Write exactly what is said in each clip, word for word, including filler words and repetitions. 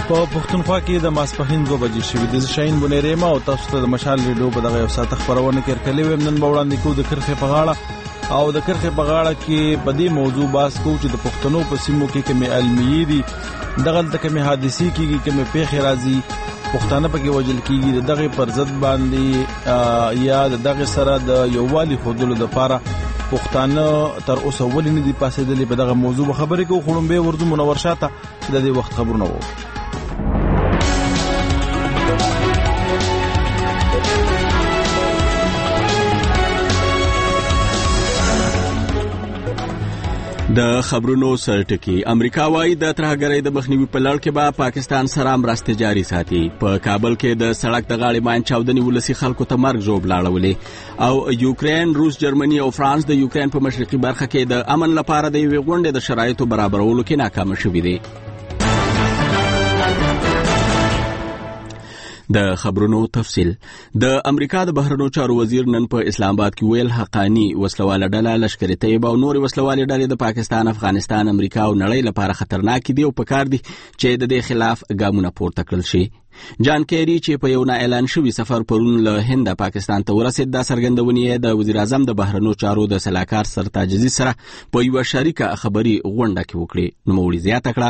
په پښتونخوا کې د ماسپښین دوه بجې شوې د شاهین بنیریما او تاسو ته د مشال ریډیو په دغه یو ساعت خبرونه کې کړلې ویم. نن به وړاندې کوو د کرخې په غاړه او د کرخې په غاړه کې په دې موضوع بحث کوو چې د پښتنو په سیمو کې کومې علمي دي، دغه کومې حادثې کېږي، کومې پیښې راځي، پښتانه پکې وژل کېږي، د دغه پر ضد باندې یا د دغه سره د یووالي ښودلو لپاره پښتانه تر اوسه ولې نه دي پاسېدلي. په دغه موضوع خبرې کوو. خړومبې ورځو منور شاته د دې وخت خبرونه وو. د خبرونو سرټکی. امریکا وايي د ترهګرۍ د مخنیوي په لړ کې به پاکستان سره مرستې جاري ساتي. په کابل کې د سړک د غاړې ماین چاودنې ولسي خلکو ته مرګ ژوبل اړولې او یوکرين، روس، جرمني او فرانس د یوکرين په مشرقي برخه کې د امن لپاره د یوې غونډې د شرایطو برابرولو کې ناکام شوي دي. د خبرونو تفصیل. د امریکا د بهرنیو چارو وزیر نن په اسلام آباد کې ویل حقانی وسلواله ډله لشکري طیبه او نور وسلواله ډلې د پاکستان، افغانستان، امریکا او نړۍ لپاره خطرناک دي او پکار دي چې د دې خلاف ګامونه پورته کړل شي. جان کیری چې په یو نه اعلان شوی سفر پرون له هند پاکستان ته ورسید، د سرګندونې د وزیر اعظم د بهرنیو چارو د سلاکار سرتاج عزیز سره په یو شریکه خبري غونډه کې وکړي. نو مولوی زیاته کړه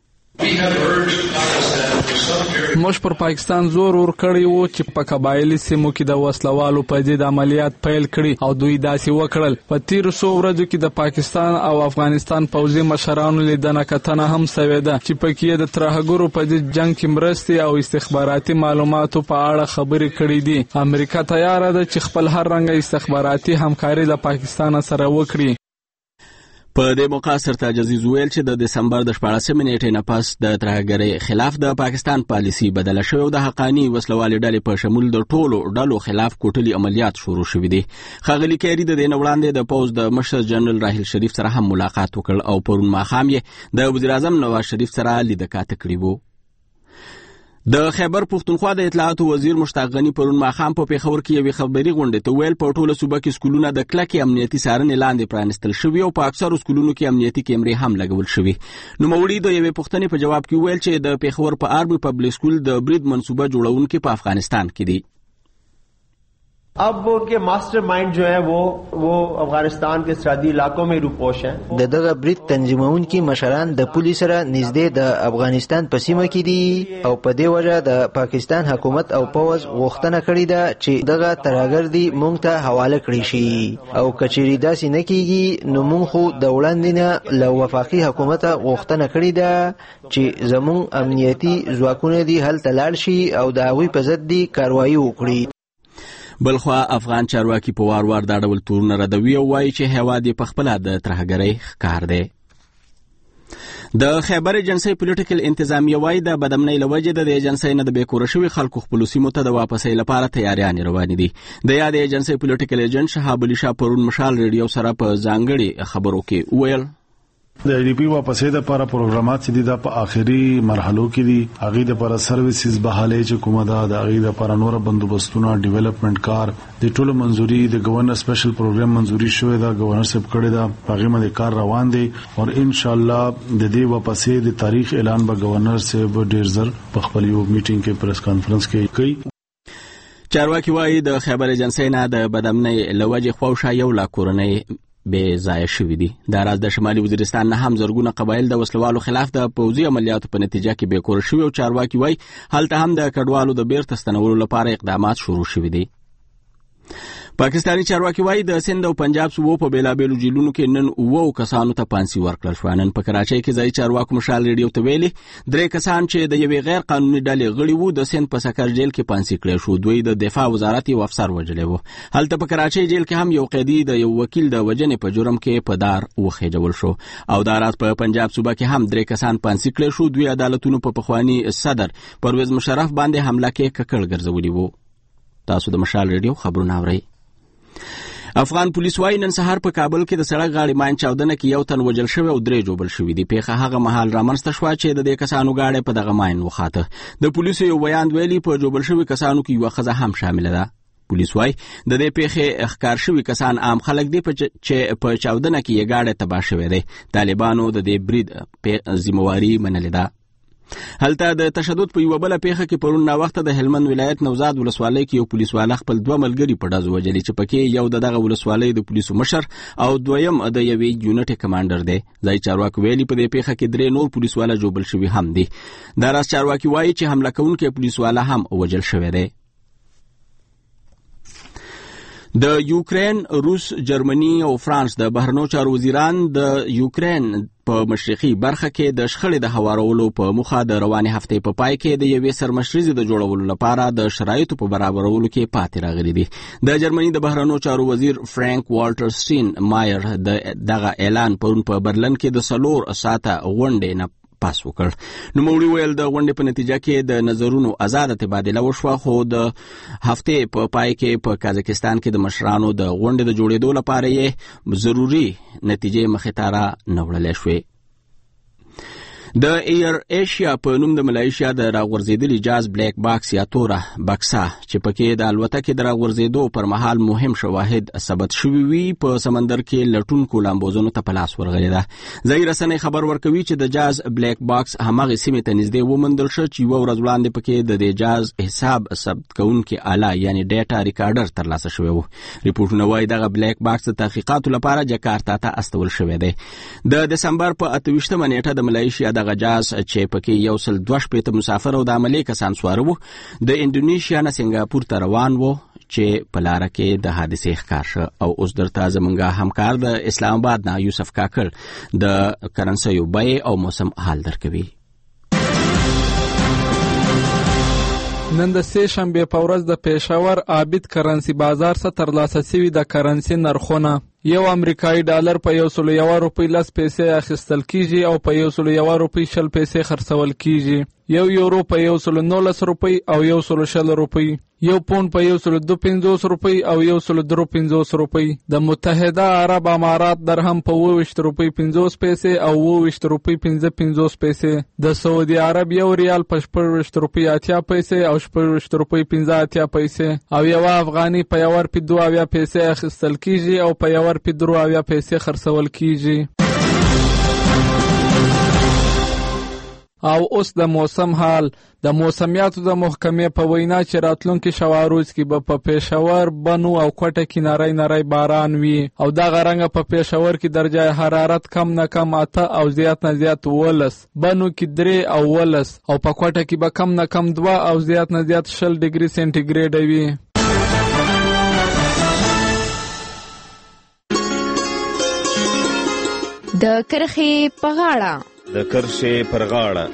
موږ پر پاکستان زور ور کړی وو چې په قبایلی سیمو کې د وسلوالو په ضد عملیات پیل کړي او دوی داسې وکړل. په تیر څو ورځو کې د پاکستان او افغانستان پوځي مشرانو لیدنه کتنه هم شوې ده چې پکې د ترهګرو په ضد جنگ کې مرستې او استخباراتي معلوماتو په اړه خبرې کړې دي. امریکا تیار ده چې خپل هر رنګ استخباراتي همکاري له پاکستان سره وکړي. په دې موقع سرتاج عزیز ویل چې د دسمبر د شپاړسمې نیټې نه پس د ترهګرۍ خلاف د پاکستان پالیسي بدله شوې او د حقانی وسلوالې ډلې په شمول د ټولو ډلو خلاف کوټلي عملیات شروع شوې دي. ښاغلي کیری د دې نه وړاندې د پوز د مشر جنرال راحیل شریف سره هم ملاقات وکړ او پرون ماښام یې د وزیر اعظم نواز شریف سره لیدکاته کړې وو. د خیبر پښتونخوا د اطلاعاتو وزیر مشتاق غنی پرون ماښام په پیښور کې یوې خبري غونډې ته ویل په ټوله صوبه کې سکولونه د کلکې امنیتي څارنې لاندې پرانستل شوي او په اکثرو سکولونو کې امنیتي کیمرې هم لګول شوي. نوموړي د یوې پوښتنې په جواب کې ویل چې د پیښور په آرمي پبلک سکول د برید منصوبه جوړونکي په افغانستان کې دي. अब वो उनके मास्टर माइंड जो है वो वो अफगानिस्तान के सरहदी इलाकों में रूपोश हैं. د دغه برید تنظیمون کې مشران د پولیس سره نږدې د افغانستان په سیمه کې دي او په دې وجه د پاکستان حکومت او پوز غوښتنه کړې ده چې دغه ترهګر دي مونږ ته حواله کړی شي او کچېری داسې نه کیږي نو مونږ خو د وړاندې نه له وفاقي حکومت غوښتنه کړې ده چې زموږ امنیتي ځواکونه دي هلته لاړ شي او د هغوی په ضد دي کاروایي وکړي. بلخوا افغان چارواکي په وار وار دا ډول تورونه ردوي او وایي چې هیواد یې پخپله د ترهګرۍ ښکار دی. د خیبر ایجنسۍ پولیټیکل انتظامیه وایي د بدامنۍ له وجې د دې ایجنسۍ نه د بېکوره شوي خلکو خپلو سیمو ته د واپسۍ لپاره تیاریانې روانې دي. د یادې ایجنسۍ پولیټیکل ایجنټ شهاب علي شاه پرون مشال ریډیو سره په ځانګړي خبرو کې وویل د ای ډي پی واپسې د لپاره پروګرامات چې دي د په آخري مرحلو کې دي. هغه د لپاره سرویسز بحالې چې کومه ده د هغه د لپاره نور بندوبستونه ډیولپمنٹ کار د ټولو منځوري د گورنر سپیشل پروګرام منځوري شوې ده، گورنر صاحب کړی ده، هغه باندې کار روان دي او ان شاء الله د دې واپسې د تاریخ اعلان به گورنر صاحب ډیر زر په خپل یو میټینګ کې پریس کانفرنس کې کوي. چارواکي وایي د خیبر ایجنسۍ نه د بدامنۍ له وجې خواوشا یو لا کورنۍ بے ځای شوي دي. دا راز د شمالي وزیرستان نه هم زرګونه قبایل د وسلوالو خلاف د پوځي عملیاتو په نتیجه کې بېکوره شوي او چارواکي وایي هلته هم د کډوالو د بیرته ستنولو لپاره اقدامات شروع شوي دي. پاکستاني چارواکي وایي د سند او پنجاب صوبو په بیلابیلو جیلونو کې نن اوو کسانو ته پانسي ورکړل شوه. نن په کراچۍ کې ځایي چارواکو مشال ریډیو ته ویلي درې کسان چې د یوې غیر قانوني ډلې غړي وو د سند په سکر جیل کې پانسي کړی شو. دوی د دفاع وزارت یو افسر وژلی و. هلته په کراچۍ جیل کې هم یو قیدي د یو وکیل د وژنې په جرم کې په دار وخېجول شو او دا راز په پنجاب صوبه کې هم درې کسان پانسي کړی شو. دوی عدالتونو په پخواني صدر پرویز مشرف باندې حمله کې ککړ ګرځولي وو. تاسو د مشال ریډیو خبرونه اورئ. افغان پولیس وايي نن سهار په کابل کې د سړک غاړې ماین چاودنه کې یو تن وژل شوی او درې جوبل شوي دي. پیښه هغه مهال رامنځته شوه چې د دې کسانو غاړې په دغه ماین وخاته. د پولیسو یو بیان ویلي په جوبل شوي کسانو کې یوه ښځه هم شامله ده. پولیس وايي د دې پیښې ښکار شوي کسان عام خلک دي چې په چاودنه کې یې غاړې تباه شوې ده. طالبانو د دې برید ذمہواري منلې ده. هلته د تشدد په یو بل پیښه کې پرون نا وخت د هلمند ولایت نوزاد ولسوالۍ کې یو پولیس والا خپل دوه ملګري په ډزو وجلي چې پکې یو دغه ولسوالۍ د پولیسو مشر او دویم د یوې یونټ کمانډر دی. ځای چارواکي ویلي په دې پیښه کې درې نور پولیس والا جوړل شوي هم دي. دا راز چارواکي وایي چې حمله کوونکی پولیس والا هم وجل شوی دی. د یوکرين، روس، جرمني او فرانس د بهرنیو چارو وزیران د یوکرين په مشرقي برخه کې د شخړې د هوارولو په موخه د روانې هفتې په پای کې د یوې سرمشريزې د جوړولو لپاره د شرایطو په برابرولو کې پاتې راغلي دي. د جرمني د بهرنیو چارو وزیر فرانک والټر سټین مایر دغه اعلان پرون په برلن کې د سلور ساعته غونډې نه پاس وکړ. نو موري ویل د غونډې په نتیجه کې د نظرونو آزاد تبادله وشوه، خو د هفته په پای کې په قزاقستان کې د مشرانو د غونډې د جوړېدو لپاره یې ضروري نتیجې مخې ته را نه وړلې شوې. د ایر ایشیا په نوم د ملایشیا د راغورځېدلي جاز بلیک باکس یا توره بکسه چې پکې د الوتکې د راغورځېدو پر مهال مهم شواهد ثبت شوي وي په سمندر کې لټونکو لامبوزونو ته په لاس ورغلې ده. ځایي رسنۍ خبر ورکوي چې د جاز بلیک باکس هماغې سیمې ته نږدې وموندل شو چې یوه ورځ وړاندې پکې د دې جاز حساب ثبت کوونکي آله یعنی ډیټا ریکارډر ترلاسه شوی و. ریپورټونه وایي دغه بلیک باکس د تحقیقاتو لپاره جکارتا ته استول شوی دی. د دسمبر په اته ویشتمه نیټه د ملایشیا دغه جاز چې پکې یو سل دوه شپېته مسافر او د عملي کسان سواره وو د انډونیشیا نه سنگاپور ته روان وو چې په لاره کې د حادثې ښکار شو. او اوس درته زمونږ همکار د اسلام آباد نه یوسف کاکړ د کرنسیو بیې او موسم حال درکوي. نن د سه شنبه په ورځ د پېښور عابد کرنسي بازار څخه ترلاسه شوي د کرنسي نرخونه یو امریکایي ډالر په یو سل یو روپۍ لس پیسې اخیستل کیږي او په یو سل یو روپۍ شل پیسې خرڅول کیږي. یو یورو په یو سل نولس روپۍ او یو سل شل روپۍ. یو پوند په یو سل دو پنځوس روپۍ او یو سل درو پنځوس روپۍ. د متحده عرب امارات درهم په اوه ویشت روپۍ پنځوس پیسې او اوه ویشت روپۍ پنځه پنځوس پیسې. د سعودي عرب یو ریال په شپږ ویشت روپۍ اتیا پیسې او شپږ ویشت روپۍ پنځه اتیا پیسې او یو افغاني په یو روپۍ دوه اویا پیسې اخیستل کیږي او په یو روپۍ درو اویا پیسې خرڅول کیږي. او اوس د موسم حال. د موسمیاتو د محکمې په وینا چې راتلونکي شواروز کې به په پېښور، بنو او کوټه کې نری نری باران وي او دغه رنګه په پېښور کې درجه حرارت کم نه کم اته او زیات نه زیات ولس، بنو کې درې او ولس او په کوټه کې به کم نه کم دوه او زیات نه زیات شل ډیګري سنټیګریډ وي. د کرخې په غاړه د کرښې پر غاړه.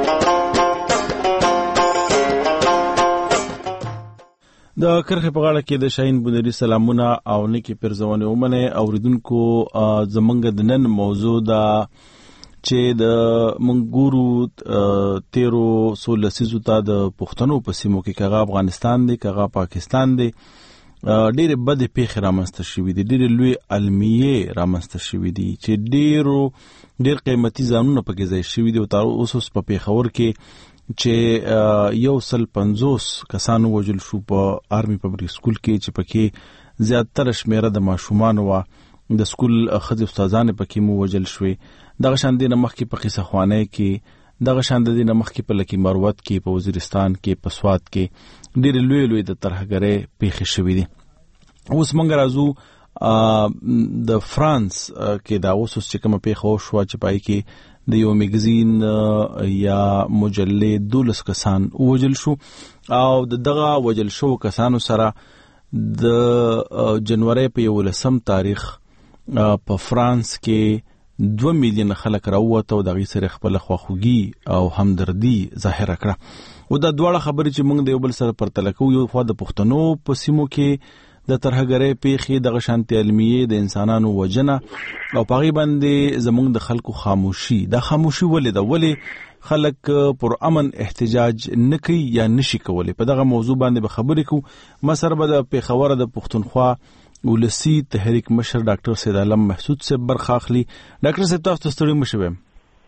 د کرخې په غاړه کې د شاهین بونری سلامونه او نیکی پرزونه ومنه اوریدونکو. زمونږ د نن موضوع دا چې د منګورو تیرو سولسیزو ته د پښتنو په سیمو کې کغه افغانستان دی کغه پاکستان دی ډېر بد پیښې رامنځته شوي دي، ډېر لوی المیې رامنځته شوي دي چې ډېرو ډېر قیمتي ځانونه پکې ځای شوي دي. او تر اوسه په پېښور کې چې یو سل پنځوس کسانو وژل شو په آرمي پبلک سکول کې چې پکې زیاتره شمیره د ماشومانو وه، د سکول ښځې استادانې پکې مو وژل شوې. دغه شان دې نه مخکې په قیصه خوانۍ کې، دغه شان د دې نه مخکې په لکي مروت کې، په وزیرستان کې، په سوات کې ډېرې لوی لوی د ترهګرۍ پیښې شوي دي. اوس موږ راځو د فرانس کې دا اوس چې کومه پیښه وشوه چې پای کې د یو میګزین یا مجلې دولس کسان وژل شو او دغه وژل شو کسانو سره د جنوري په یولسم تاریخ په فرانس کې دوه میلیون خلک راووته او دغه سره خپل خواخوږي او همدردي ظاهر کړه. او دا دواړه خبرې چې موږ د یو بل سره پرتله کوو، یو خوا د پښتنو په سیمو کې د ترهګرۍ پیښې، دغه شانتي علمیې، د انسانانو وژنه او په هغې باندې زموږ د خلکو خاموشي. دا خاموشي ولې ده؟ ولې خلک پر امن احتجاج نه کوي یا نشي کولی؟ په دغه موضوع باندې به خبرې کوو. ما سره به د پېښور د پښتونخوا ولسي تحریک مشر ډاکټر سید عالم محسود صاحب برخه اخلي. ډاکټر صاحب تاسو ته ستړي مه شئ.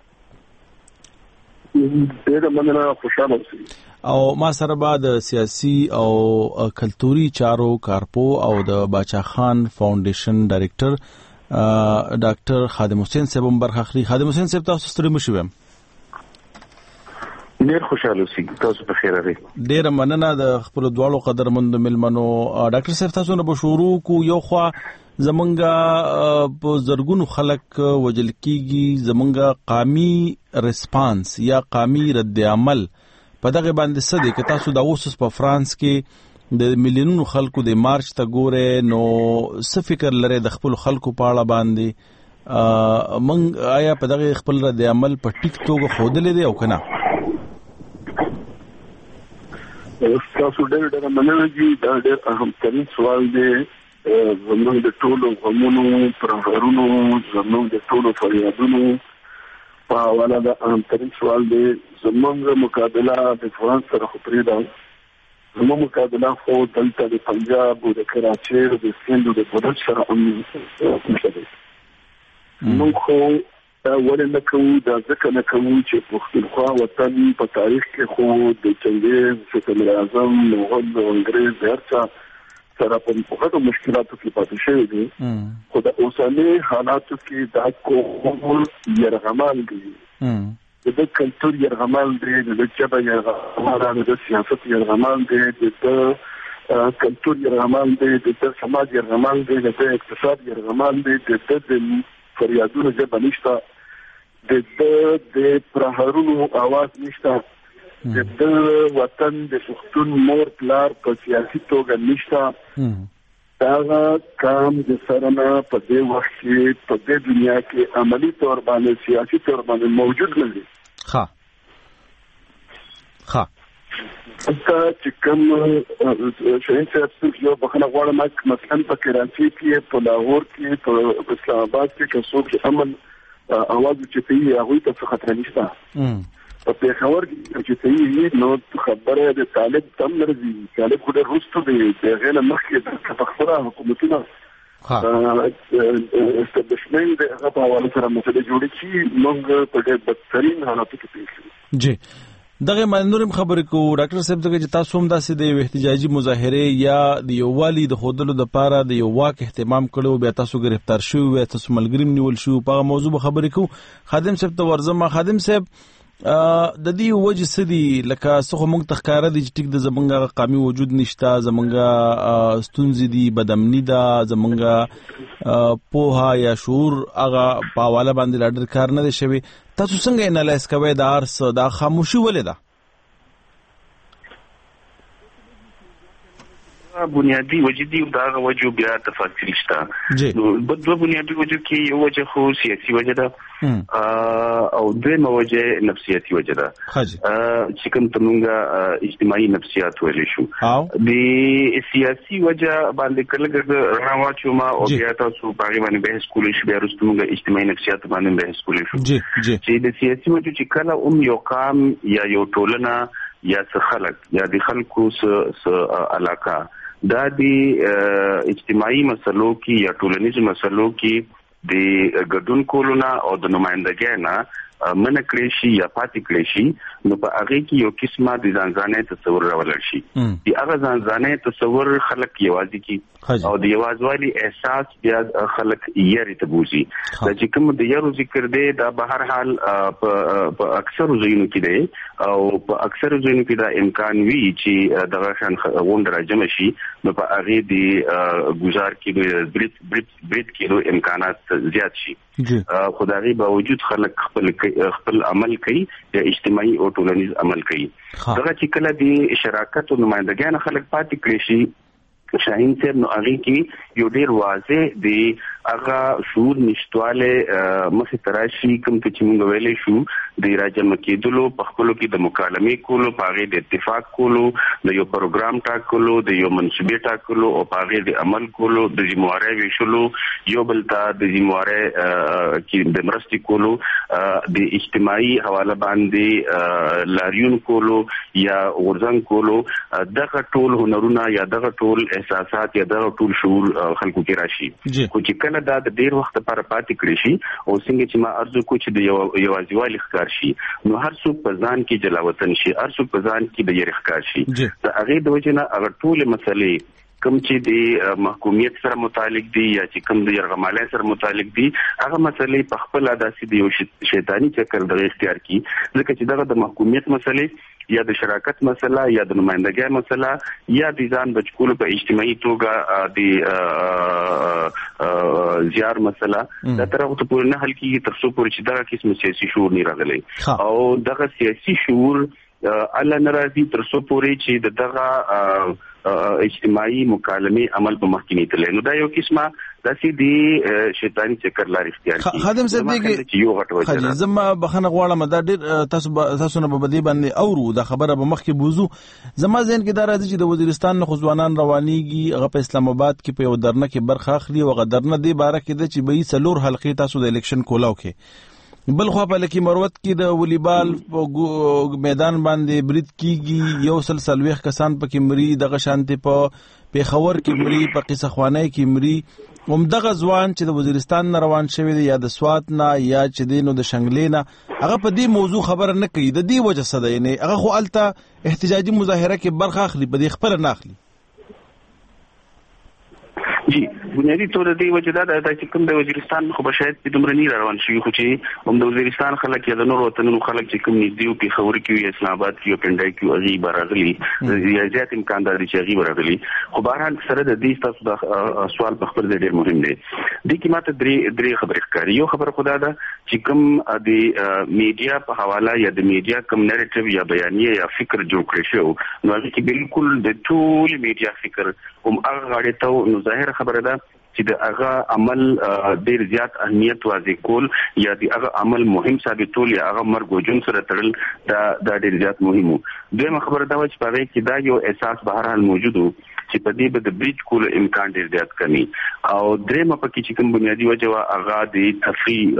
ډېره مننه، خوشحاله اوسئ. او ما سره به د سیاسي او کلتوري چارو کارپو او د باچا خان فاونډیشن ډایرکټر ډاکټر خادم حسین صاحب هم برخه اخلي. خادم حسین صاحب تاسو ستړي مه شئ. ډیر خوشاله اوسئ. تاسو په خیر راغلی. ډیر مننه د خپل دواړو قدرمند ملمنو. ډاکټر صاحب تاسو نه به شروع کو. یو خوا زمونږه په زرګونو خلک وجل کیږي، زمونږه قامي ریسپانس یا قامي رد عمل په دغه باندې څه دی چې تاسو د اوسس په فرانس کې د میلیونونو خلکو د مارچ ته ګوره، نو څه فکر لري د خپل خلکو په اړه باندې؟ من آیا په دغه خپل رد عمل په ټیک توګه ښودلی دی او که نه؟ تاسو ډېر ډېر مننه دي. دا ډېر اهم ترین سوال دی. زموږ د ټولو غمونو، پرهرونو، زموږ د ټولو فریادونو په حواله د اهم ترین سوال دی. زموږ مقابله د فرانس سره خو پرېږده، زموږ مقابله خو دلته د پنجاب او د کراچۍ او د سیند او د بلوچ سره هم نشته دی. موږ خو دا ولې نه کوو؟ دا ځکه نه کوو چې پښتونخوا وطن په تاریخ کې خو د چنګیز، ستم اعظم، مغول او انګریز د هر چا سره په غټو مشکلاتو کې پاتې شوی دی. خو د اوسني حالاتو کې دا کوم یرغمال دی، د کلتور یرغمال دی، د ژبه یرغمال دی، د سیاست یرغمال دی، د کلتور یرغمال دی، د سماج یرغمال دی، د اقتصاد یرغمال دی، د فریادونو ژبه نشته، د د پرهرونو आवाज نشته، د وطن د پښتون مور پلار په سیاسي توګه نشته. دا کام د سرنا په دې وخت کې په دې دنیا کې عملی تور باندې سیاسي تور باندې موجود نه دی. ها ها دا چې کوم شاهین صاحب یو بخنه غواړم مثلا په کراچۍ کې، په لاهور کې، په اسلام آباد کې که څوک امن اواز چې کوي هغوی ته څه خطر نشته. په پېښور کې چې کوي نو خبره د طالب تم لري، طالب خو ډېر وروسته دی، د هغې نه مخکې د پخپله حکومتونه استبلشمنټ د هغه په حواله سره مسلې جوړې چې موږ په ډېر بدترین حالاتو کې پېښ شو. جی دغه منورم خبرې کو ډاکټر صاحب دغه چې تاسو هم داسې د احتجاجي مظاهره یا د یو والی د خودلو د پاره د یو واک اهتمام کړو، بیا تاسو گرفتار شو، بیا تاسو ملګریم نیول شو، په موضوع خبرې کو. خادم صاحب ته ورځم. خادم صاحب د دې وجه سدي لکه څه موږ تخکاره دي چې ټیک د زمونږه قامي وجود نشته، زمونږه ستونزې دي، بدامني ده، زمونږه پوها یا شعور هغه په حواله باندې لا ډېر کار نه دی شوی. تاسو څنګه انالایز کوئ دا ارس دا خاموشي ولې ده؟ بنیادی وجه دی دا وجه بیا تفاصیل شته. نو دوه بنیادی وجه کې یو وجه خو سیاسي وجه ده او دویمه وجه نفسیاتي وجه ده چې کوم تمونګه اجتماعي نفسیات ویل شو. د سیاسي وجه باندې کله رڼا واچوم او بیا تاسو په هغه باندې بحث کولی شو، بیا وروسته موږ اجتماعي نفسیات باندې بحث کولی شو. چې د سیاسي وجه چې کله هم یو قام یا یو ټولنه یا څه خلک یا د خلکو څه علاقه دا د اجتماعي مسلو کې یا ټولنیزو مسلو کې د ګډون کولو نه او د نمائندګۍ نه منع کړی شي یا پاتې کړی شي، نو په هغه کې یو قسمه د ځانځانۍ تصور راولل شي. د هغه ځانځانۍ تصور خلک یوازې کی او د یوازوالي احساس بیا خلک یې ته بوزي. دا چې کوم د یارو ذکر دی دا به هر حال په اکثر ځایونو کې دی او په اکثر ځایونو کې دا امکان وي چې دغه شان غونډه راجمع شي، نو په هغه د گزار کې بریټ بریټ بریټ کې امکانات زیات شي. خدای باوجود خلک خپل خپل عمل کوي، د اجتماعي او ټولنیز عمل کوي. دغه چې کله د شراکت او نمائندګۍ خلک پاتې کړي شي، شاهین صاحب نو هغه کې یو ډیر واضح دی هغه شعور نشټواله مخې تراشي کوم چې موږ ویلې شو د راجم کېدلو په خپلو کې د مکالمې کولو، په هغه د اتفاق کولو، د یو پروګرام ټاکلو، د یو منصوبې ټاکلو او په هغه د عمل کولو، د ذمہوارۍ ویشلو، یو بل ته د ذمہوارۍ کې د مرستې کولو، د اجتماعي حواله باندې لاریون کولو یا ورزنګ کولو، دغه ټول هنرونه یا دغه ټول احساسات یا دغه ټول شعور خلکو کې راشي. خو چې کله دا د ډیر وخت لپاره پاتې کړی شي او څنګه چې ما ارزو کو چې د یوازیوالي ښکار شي، نو هر څوک په ځان کې جلاوطن شي، هر څوک په ځان کې د یې ښکار شي. د هغې د وجې نه هغه ټولې مسلې کوم چې د محکومیت سره متعلق دي یا چې کوم د يرغمالۍ سره متعلق دي هغه مسلې په خپل داسې د یو شیطانی چکر د اختیار کی ځکه چې دغه د محکومیت مسلې یا د شراکت مسله یا د نمائندګۍ مسله یا د ځان بچکول په اجتماعي توګه د زیار مسله دا تر هغه پورې نه حل کیږي تر څو پورې چې دغه قسم سیاسي شعور نه راغلی او دغه سیاسي شعور الله ناراضي تر څو پورې چې دغه اجتماعي مکالمه عمل په مخکینی تل نو دا یو قسمه داسې دی شیطانی چکر لار اختیار کی خادم صاحب دغه یو غټ وجه زما بخنه غواړم دا ډیر تاسو تاسو نه په دې باندې اورو دا خبره به مخکې بوزو زما ذهن کې دا راځي چې د وزیرستان نه خوځوانان روانيږي هغه په اسلام آباد کې په یو درنه کې برخه اخلي او غدرنه دی باره کې د چې به سلور حلقې تاسو د الیکشن کولاو کې بل خو په لکی مروت کې د والیبال په میدان باندې برید کیږي یو سلسله ویخ کسان پکې مری دغه شانتي په پیښور کې مری په قصه خوانای کې مری همدغه ځوان چې د وزیرستان روان شوی دی یا د سوات نه یا چې دینو د شنګلې نه هغه په دې موضوع خبر نه کوي د دې وجه څه دی نه هغه خو الته احتجاجي مظاهره کې برخه اخلي په دې خبر نه اخلي جی بنیادی طور دی وجه دا د چې کوم د وزیرستان خو به شاید په دومره نه روان شي خو چې هم د وزیرستان خلک یا د نور وطنونو خلک چې کوم نږدې او په خبر کې اسلام آباد کې او پندای کې اوږي برازلي یا زیات امکان لري چې اوږي برازلي خو بهرحال سره د دې تاسو د سوال په خبر ډېر مهم دی د کې ماته درې درې خبرې ښکاري یو خبر خدا ده چې کوم د میډیا په حواله یا د میډیا کوم نریټیو یا بیانیه یا فکر جوړ کړی شو نو هغه کې بالکل د ټول میډیا فکر هم هغه غاړې ته نو ظاهر خبره ده چې د هغه عمل ډیر زیات اهمیت واضح کول یا د هغه عمل مهم ثابتول یا هغه مرګ او جون سره تړل دا د ډیر زیات مهمو دویمه خبره دا و چې په هغه کې دا یو احساس بهر حال موجود وو چې په دې به د بریج کول امکان ډیر زیات کمی او درېمه پکې چې کوم بنیادی وجه وا هغه د تفریح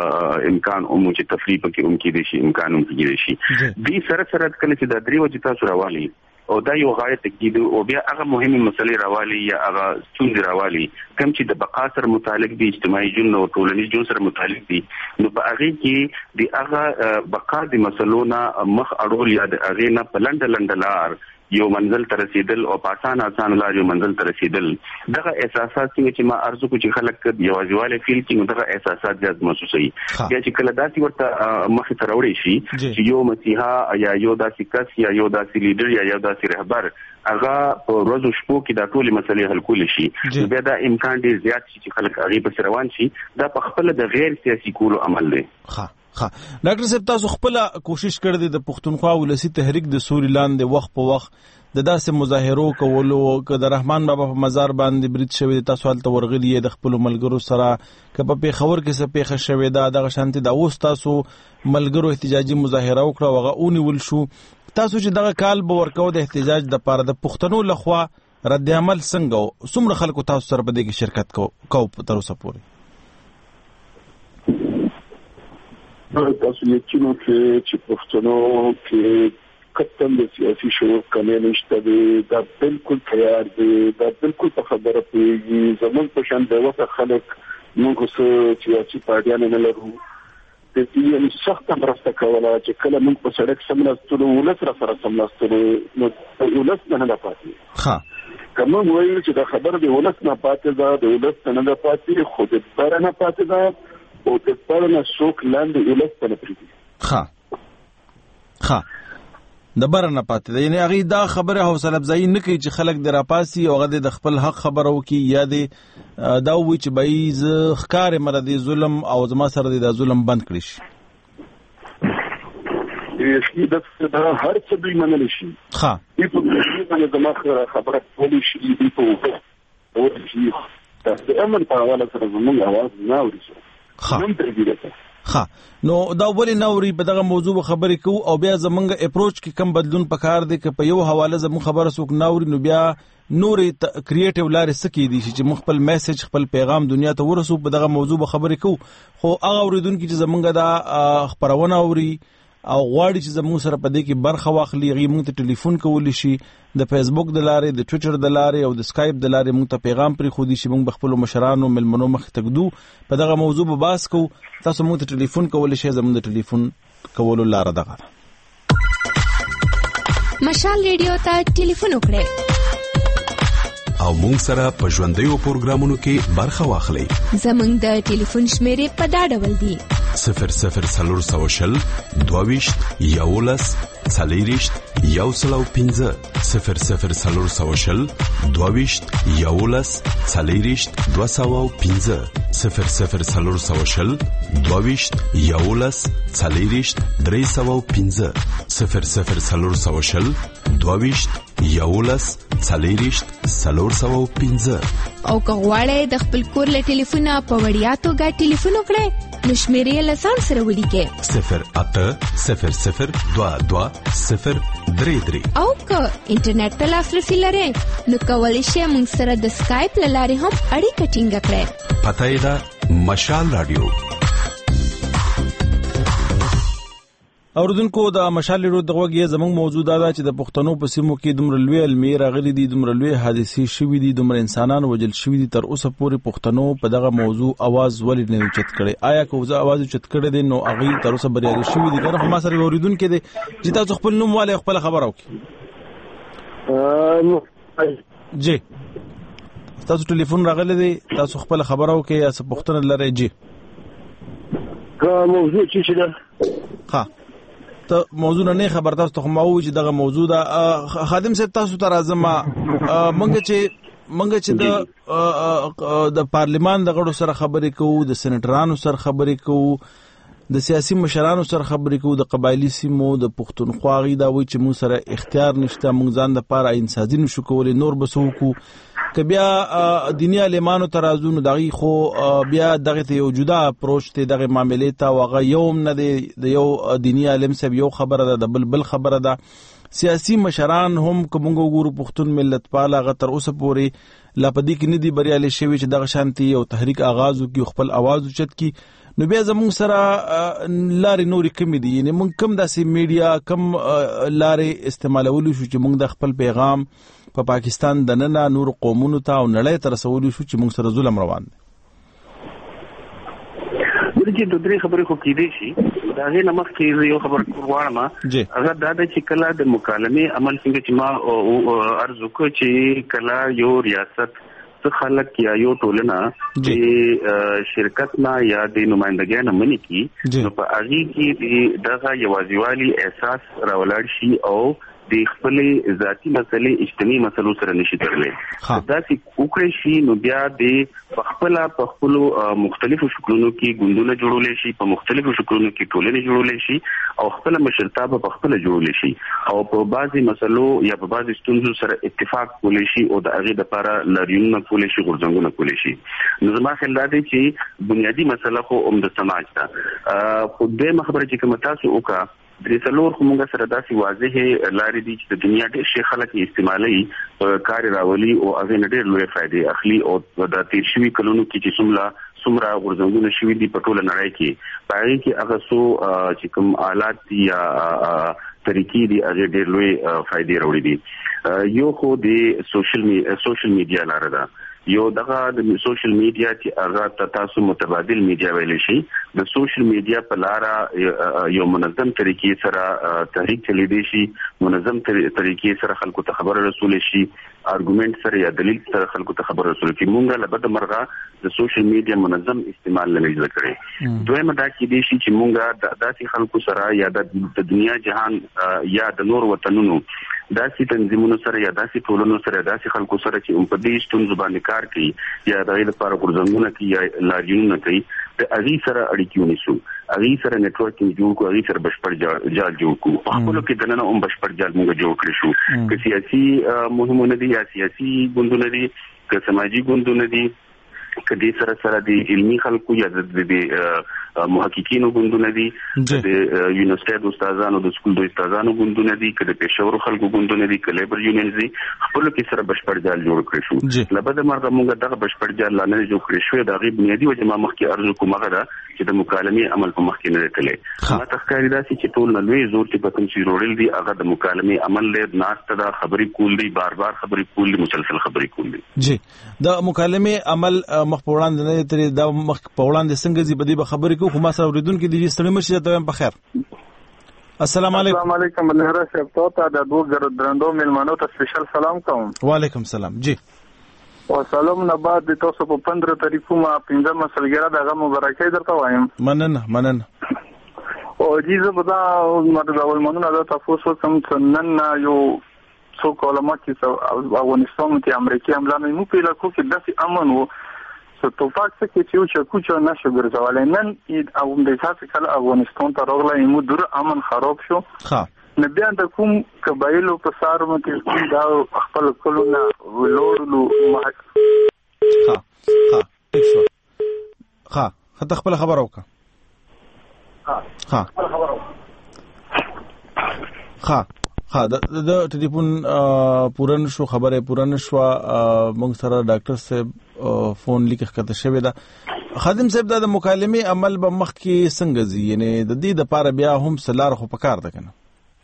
امکان او چې تفریح پکې هم کې دي شي امکان هم کې دي شي دې سره سره کله چې د درې وجه تاسو راوالي او دا یو غایت کېدو او بیا هغه مهمه مسلې راوالي یا هغه ستونزې راوالي کوم چې د بقا سره متعلق دي اجتماعي ژوند او ټولنیز ژوند سره متعلق دي نو په هغه کې د هغه بقا د مسلو نه مخ اړول یا د هغه نه پلند لندلار یو منزل ته رسیدل او په اسان اسان لار یو منزل ته رسیدل دغه احساسات چې ما ارزو کو چې خلک یوازواله فیل کې دغه احساسات زیات محسوسوي بیا چې کله داسې ورته مخ ته راوړي شي چې یو مسیحا یا یو داسې کس یا یو داسې لیډر یا یو داسې رهبر هغه په ورځو شپو کې دا ټول مسلې حل کول شي بیا دا امکان ډیر زیات شي چې خلک هغه په روان شي دا په خپل د غیر سیاسي کولو عمل دی ها ها ډاکټر صاحب تاسو خپل کوشش کړی د پښتونخوا ولسی تحریک د سوري لاندې وخت په وخت د داسې مظاهرو کولو که د رحمان بابا په مزار باندې برید شوی تاسو حالت ورغلی د خپل ملګرو سره که په پیښور کې څه پیښه شوی دا دغه شانتي د اوس تاسو ملګرو احتجاجي مظاهره وکړه وغه اونې ول شو تاسو چې دغه کال به ورکو د احتجاج د پاره د پښتنو لخوا رد عمل څنګه څومره خلکو تاسو سره په دې کې شرکت کو کو تر اوسه پورې تاسو یقینو کې چې پښتنو کې کتل د سیاسي شعور کمی نشته دی دا بالکل تیار دی دا بالکل په خبره پیږي زمون په شان د وخت خلک موږ څه سیاسي پارټیان نه لرو د دې سخت مرسته کوله چې کله موږ په سړک سملاستلو ولس را سره سملاستلو نو ولس نه نه پاتې ها کوم وایي چې دا خبره د ولس نه پاتې ده د ولس نه نه پاتې خو د بار نه پاتې ده او د بار نه څوک لاندې ولس ته پریږدي ها ها د بار نه پاتې ده یعنی هغه دا خبره حوصله افزایی نه کوي چې خلک د راپاسي او هغه د خپل حق خبرو کوي یا د دا وی چې بایز ښکار مرادي ظلم او زما سره د ظلم بند کړی شي یی د هر څه دوی منل شي ها په دې باندې زما خبره کولی شي دی په او چې د امن په حواله سره زموږ आवाज نه اوري ها نن ترې ها نو دا ولې نوري په دغه موضوع خبرې کوو او بیا زمونږ اپروچ کې کم بدلون پکار دی که په یو حواله زمون خبره سوک نوري نو بیا نورې کریټیو لارې سکی دي چې مخ خپل میسج خپل پیغام دنیا ته ورسو په دغه موضوع خبرې کوو خو هغه اوریدونکو چې زمونږ دا خبرونه اوري او غواړي چې زموږ سره په دې کې برخه واخلي غي موږ ته ټلیفون کولی شي د فیسبوک د لارې د ټوئیټر د لارې او د اسکایپ د لارې موږ ته پیغام پرې خو دي چې موږ خپل مشرانو ملمنو مخ تګدو په دغه موضوع به باس کو تاسو موږ ته ټلیفون کولی شئ زموږ د ټلیفون کولو لار دغه مشال ریډیو ته ټلیفون وکړئ او مونږ سره په ژوندیو پروګرامونو کې برخه واخلئ. زموږ د ټلیفون شمیرې په دا ډول دي: صفر صفر څلور سوه شل دوهویشت یولس څلېرویشت یو سل او پنځه صفر صفر څلور سوه شل دوهویشت یولس څلېرویشت دوه سوه او پنځه صفر صفر څلور سوه شل دوهویشت یولس څلېرویشت درې سوه او پنځه صفر صفر څلور سوه شل دوهویشت یولس څلېرویشت څلور سوه او پنځه. او که غواړئ د خپل کور له ټلیفونه په وړیا توګه ټلیفون وکړئ نو شمیرې له ځان سره ولیکئ: صفر اته صفر صفر دوه دوه صفر درې درې. او که انټرنیټ ته لاسرسي لرئ نو کولی شئ موږ سره د سکایپ له لارې هم اړیکه ټینګه کړئ. پته یې ده مشال رادیو. اوردونکو د مشال رادیو د غوږی زموږ موضوع دا ده چې د پښتنو په سیمو کې دومره لوی علمي راغلي دي، دومره لوی حادثې شوي دي، دومره انسانان وژل شوي دي، تر اوسه پورې پښتنو په دغه موضوع आवाज ولې نه اوچت کړي. آیا که وزه आवाज اوچت کړي دي نو هغه تر اوسه بریالي شوي دي؟ کنه ما سره اوریدونکو دي چې تاسو خپل نوم والے خپل خبر اوکي. جی تاسو ټلیفون راغلی دی، تاسو خپل خبر اوکي یا څه پښتنه لري؟ جی کا موضوع چې ده ها ته موضوع نه خبر تاسو ته مو چې دغه موضوع دا خادم صاحب تاسو ته راځم. مونږ چې مونږ چې د د پارلیمان د غړو سره خبرې کوو، د سېنیټرانو سره خبرې کوو، د سیاسي مشرانو سره خبرې کوو، د قبایلی سیمو د پښتونخوا غي دا وایي چې مونږ سره اختیار نشته، مونږ ځان د پاره انسازي نشو کولای، نور بسو کو که بیا دینی عالمانو ترازو نو دغه خو بیا دغه ته یو جدا اپروچ ته دغه معاملې ته واغه یوم نه دی د یو دینی عالم سب یو خبره ده، د بل بل خبره ده. سیاسي مشران هم کومګو ګورو پښتون ملت پاله غ تر اوسه پورې لا پدې کې ندي بریالي شوی چې دغه شانتي او تحریک آغاز وکي، خپل आवाज اوچت کی. نو بیا زموږ سره لارې نورې کمی دي، یعنی موږ کم داسې میډیا کم لارې استعمالولو شو چې موږ د خپل پیغام په پا پاکستان د نن نور قومونو ته او نړۍ ته رسولو شو چې موږ سره ظلم روان دي. چې د درې خبرې خو کېدې شي دا غي نمخ کې یو خبر کوړم هغه دا د چې کله د مکالمې عمل څنګه چې ما ارزو کو چې کله یو ریاست څخه خلک یا یو ټولنه چې شرکت نه یا د نمائندګۍ نه مني کی نو په اغي کې دغه یوازیوالي احساس راولړ شي او د خپل ذاتی مسلې اجتماعي مسلو سره نشي تړلې. دا چې وکړي شي نو بیا د خپل په خپل مختلفو شکلونو کې ګوندونه جوړول شي، په مختلفو شکلونو کې ټولنې جوړول شي او خپل مشرتابه په خپل جوړول شي او په بعضي مسلو یا په بعضي ستونزو سره اتفاق کولی شي او د هغه لپاره لاريونه کولی شي، غورځنګونه کولی شي. نو زما خیال دا دی چې بنیادی مسله خو هم د سماج ده. خو د خبره چې کوم تاسو وکړه درې څلور خو موږ سره داسې واضح لارې دي چې د دنیا ډېر شي خلک یې استعمالوي، کار راولي او هغه نه ډېر لوی فائدې اخلي او د تیر شوي کلونو کې چې څومره څومره غورځنګونه شوي دي په ټوله نړۍ کې په هغې کې هغه څو چې کوم آلات دي یا طریقې دي هغې ډېر لوی فائدې راوړي دي. یو خو د سوشل سوشل میډیا لاره ده، یو دغه د سوشل میډیا چې هغه تاسو متبادل میډیا ویل شي، د سوشل میډیا په لار یو منظم طریقې سره تحریک چلیدي شي، منظم طریقې سره خلکو ته خبر رسول شي، ارګومنت سره یا دلیل سره خلکو ته خبر رسول کی. مونږه لبد مرغه د سوشل میډیا منظم استعمال نه لږ کړی. دویمه دا کې دي چې مونږه داسې خلکو سره یا د دنیا جهان یا د نور وطنونو داسې تنظیمونو سره یا داسې ټولنو سره داسې خلکو سره چې په دې ستونزو باندې کار کوي یا د غیر لپاره غورځنګونه کوي یا لاریونونه کوي د هغې سره اړیکې ونیسو، هغې سره نیټورکینګ جوړ کړو، هغې سره بشپړ جال جوړ کړو. په خپلو کې دننه هم بشپړ جال موږ جوړ کړی شو، که سیاسي مهمونه دي یا سیاسي ګوندونه دي، که سماجي ګوندونه دي، که دې سره سره د علمي خلکو یا د محققینو ګوندونه دي، د یونیورسيټي د استادانو د سکول د استادانو ګوندونه دي، که د پېښور خلکو ګوندونه دي، که لیبر یونین دي، خپلو کې سره بشپړ جال جوړ کړی شو. لبد مرغه موږ دغه بشپړ جال لا نه جوړ کړی شو. د هغې بنیادي وجه ما مخکې ارزو کوم هغه ده چې د مکالمې عمل په مخکې نه دی تللی. ما ته ښکاري داسې چې ټول نه لوی زور چې په کوم څیز روړل دي هغه د مکالمې عمل دی، ناسته ده، خبرې کول دي، بار بار خبرې کول دي، مسلسل خبرې کول دي. جی د مکالمې عمل مخ په وړاندې نه ترې دا مخ په وړاندې څنګه زی بدی به خبرې کوو. خو ما سره اوریدونکو کې دي ستړي مشه ته په خیر. السلام علیکم. السلام علیکم ملهره صاحب، ته د دوه زره درندو ملمنو ته سپیشل سلام کوم. وعلیکم السلام. جی او سلام نه بعد د تاسو په پندره تاریخو ما پنځه مسلګرا دغه مبارکي درته وایم. مننه مننه. او جیزه په دا مرده اول مننه دا تاسو سم څنن یو څو کلمات چې افغانستان ته امریکا حمله مو په لکو کې داسې امن وو څه توپاک څه کې چې چې کوچو نشه ګرځولای نن او د تاسو کله افغانستان ته راغلی مو دور امن خراب شو. ها نه بیا د کوم قبایلو په سارو کې دا خپل کلونه ولورلو ها ها ښه ها خته خپل خبر وکړه. ها ها ها د ټلیفون پورن شو خبره پورن شو موږ سره ډاکټر صاحب فون لیکه کته شوی دا خادم صاحب د مکالمه عمل به مخ کې څنګه زی یعنی د دې د پاره بیا هم سلار خو پکار ده کنه.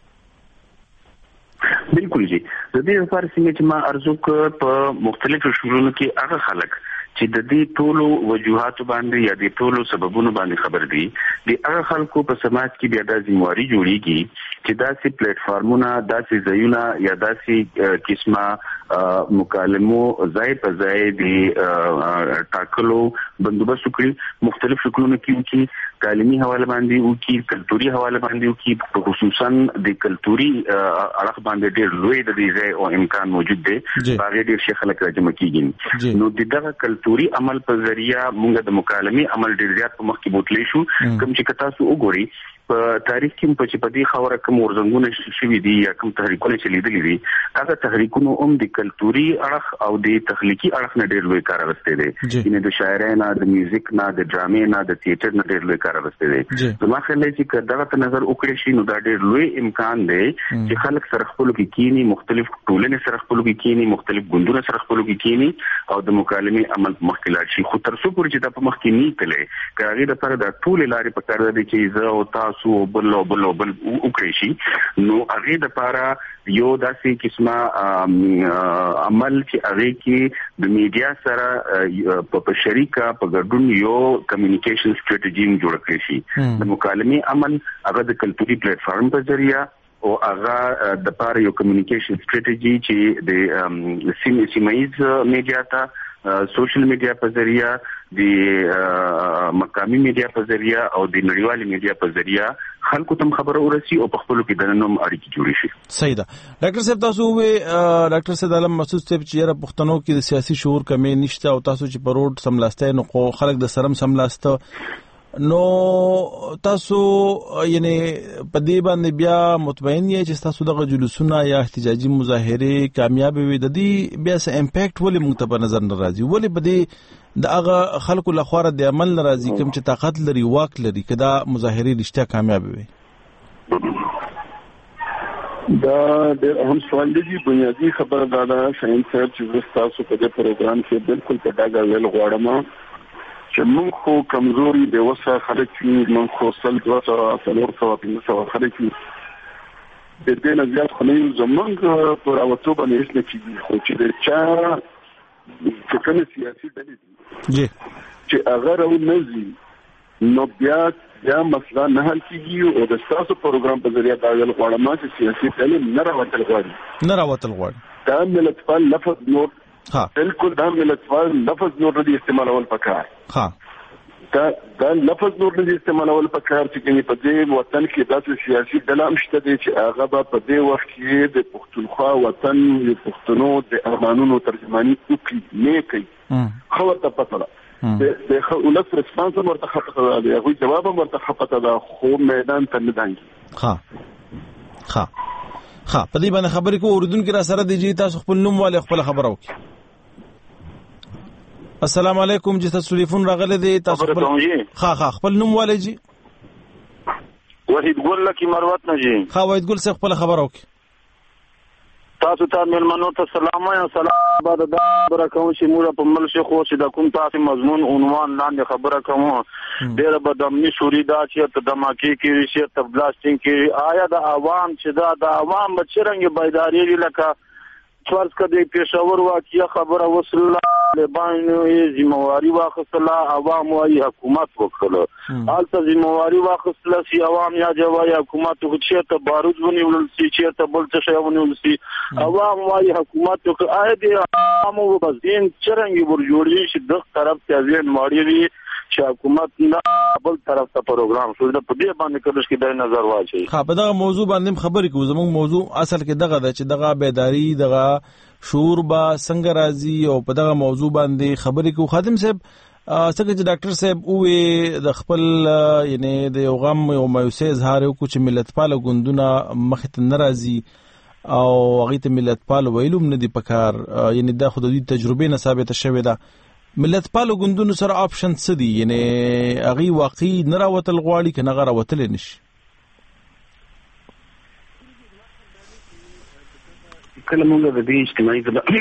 بالکل جی د دې لپاره څنګه چې ما ارزو ک په مختلفو شورونو کې هغه خلک چې د دې ټولو وجوهات باندې یا د ټولو سببونو باندې خبر دي د هغه خلکو په سماج کې بیا د ذمہواری جوړیږي چې داسې پلیټ فارمونه داسې ځایونه یا داسې قسمه مکالمو ځای په ځای د ټاکلو بندوبست کړي مختلف شکلونو کې چې تعلیمي حواله باندې او کې کلتوري حواله باندې او کې خصوصا د کلتوري اړخ باندې ډېر لوی د دې ځای او امکان موجود دی باغې ډېر شي خلک راځي کېږي نو د دغه کلتوري عمل په ذریعہ موږ د مکالمې عمل ډېر زیات په مخ کې بوتلی شو کوم چې تاسو وګورئ په تاریخ کې په چې په دې خبره کوم ورزنګونه شوي دي یا کوم تحریکونه چې لیدلي دي هغه تحریکونه هم د کلتوري اړخ او د تخلیقي اړخ نه ډېر لوی کار اخیستی دی یعنې د شاعرۍ نه د میوزیک نه د ډرامې نه د تیاتر نه ډېر لوی کار اخیستی دی زما خیال دی چې دغه ته نظر وکړی شي نو دا ډېر لوی امکان دی چې خلک سره خپلو کې کینی مختلف ټولنې سره خپلو کې کینی مختلف ګوندونه سره خپلو کې کینی او د مکالمې عمل مخکې لاړ شي خو تر څو پورې چې دا په مخ کې نه تللی که هغې دپاره دا ټولې لارې په کار دی چې زه او تاسو بل او بل او بل وکړي شي نو هغه د لپاره یو داسې قسمه عمل چې هغه کې د میډیا سره په شریکه په ګډون یو کمیونیکیشن سټریټجی جوړ کړی شي د مکالمې عمل هغه د کلتوري پلیټ فارم په ذریعہ او هغه د لپاره یو کمیونیکیشن سټریټجی چې د سیمه سیمایز میډیا ته سوشل میډیا په ذریعہ د مقامی میډیا په ذریعہ او د نړیوالي میډیا په ذریعہ خلکو ته خبره ورسي او په خپل کې د نوم اړیکې جوړې شي. صحیح ده. ډاکټر صاحب تاسو وې ډاکټر سید عالم مسعود صاحب چې را پښتنو کې د سیاسي شعور کمی نشته او تاسو چې په روډ سملاسته نو خلک د سرم سملاسته نو تاسو یعنی په دې باندې بیا مطمئن یې چې تاسو دغه جلوسونه یا احتجاجي مظاهره کامیاب وي د دې بیا څه امپیکټ ولې موږ ته په نظر نه راځي ولې په دې د هغه خلکو لخوا د عمل نه راځي کوم چې طاقت لري واک لري کدا مظاهره رښتیا کامیاب وي. دا ډېر اهم سوال دی بنیادی خبره دا ده شاهین صاحب چې تاسو په دې پروګرام کې بالکل په ډاګه ویل غواړم چې موږ خو کمزوري دی وسه خلک چې موږ خو سل دوه سوه څلور سوه پنځه سوه خلک چې د دې نه زیات خو نه یو زموږ په راوتو باندې هېڅ نه کېږي خو چې د چا چې کومې سیاسي ډلې دي چې هغه راونهځي نو بیا بیا مسله نه حل کېږي او د ستاسو پروګرام په ذریعه دا ویل غواړم چې سیاسي ډلې نه راوتل غواړي نه راوتل غواړي دا ملتپال لفظ نور ها بالکل دا ملتپال لفظ نور نه استعمالول پکار ها دا دا لفظ نور نه استعمالول پکار چې کني په دې وطن کې داسې سیاسي ډله مشته دي چې هغه به په دې وخت کې د پښتونخوا وطن د پښتنو د ارمانونو ترجمانی وکړي نه کوي خو ته پته ده د خلک ریسپانس ورته خپته ده هغه جواب ورته خپته ده خو میدان ته نه دانګي ها ها ها په دې باندې خبرې کو اوردونکو را سره دی تاسو خپل نوم والے خپل خبرو وکړي. السلام علیکم جی تاسو ټلیفون راغله دی تاسو خپل ها ها خپل نوم والے جی وحید ګل لکی مروت نه جی ها وحید ګل څخه خپل خبرو وکړي. تاسو ته مېلمنو ته سلام او سلام بعد دا خبره کوم چې موږ په ملشه خو چې د کوم تاسو مضمون عنوان لاندې خبره کوم ډېر بدامني شوري دا چې ته دماکي کې شي ته بلاستینګ کې آیا د عوام چې دا د عوام بچرنګ بیداری لکه فرض کړئ پېښور واقعي خبره وصله طالبانو یې ذمہواری واخیستله، عوام وايي حکومت وکړه. هلته ذمہواری واخیستله چې عوام یا جوایي حکومت وکړي، چېرته بارود ونیول شي، چېرته بل څه شی ونیول شي، عوام وايي حکومت وکړه. آیا د عوامو به ذهن څرنګه ورجوړي چې دغه طرف ته ذهن ماړي وي چې حکومت نه بل طرف ته پروګرام شو د په دې باندې کولش کې د نظر واچي. ها په دغه موضوع باندې خبرې کوو. زموږ موضوع اصل کې دغه د چې دغه بیداری دغه شعور با څنګه راځي او په دغه موضوع باندې خبرې کوو. خادم صاحب څنګه چې ډاکټر صاحب وې د خپل یعنی د یو غم او مایوسۍ اظهار وکړو چې ملتپال ګوندونه مخې ته ناراضي او هغه ته ملتپال ویلوم نه دی پکار، یعنی دا خو د دې تجربې نه ثابته شوې ده. ملتپالو ګوندونو سره آپشن څه دي؟ یعنی هغه واقعي نه راوتل غواړي که نه هغه راوتلی نشي؟ کله مونږ د دې اجتماعي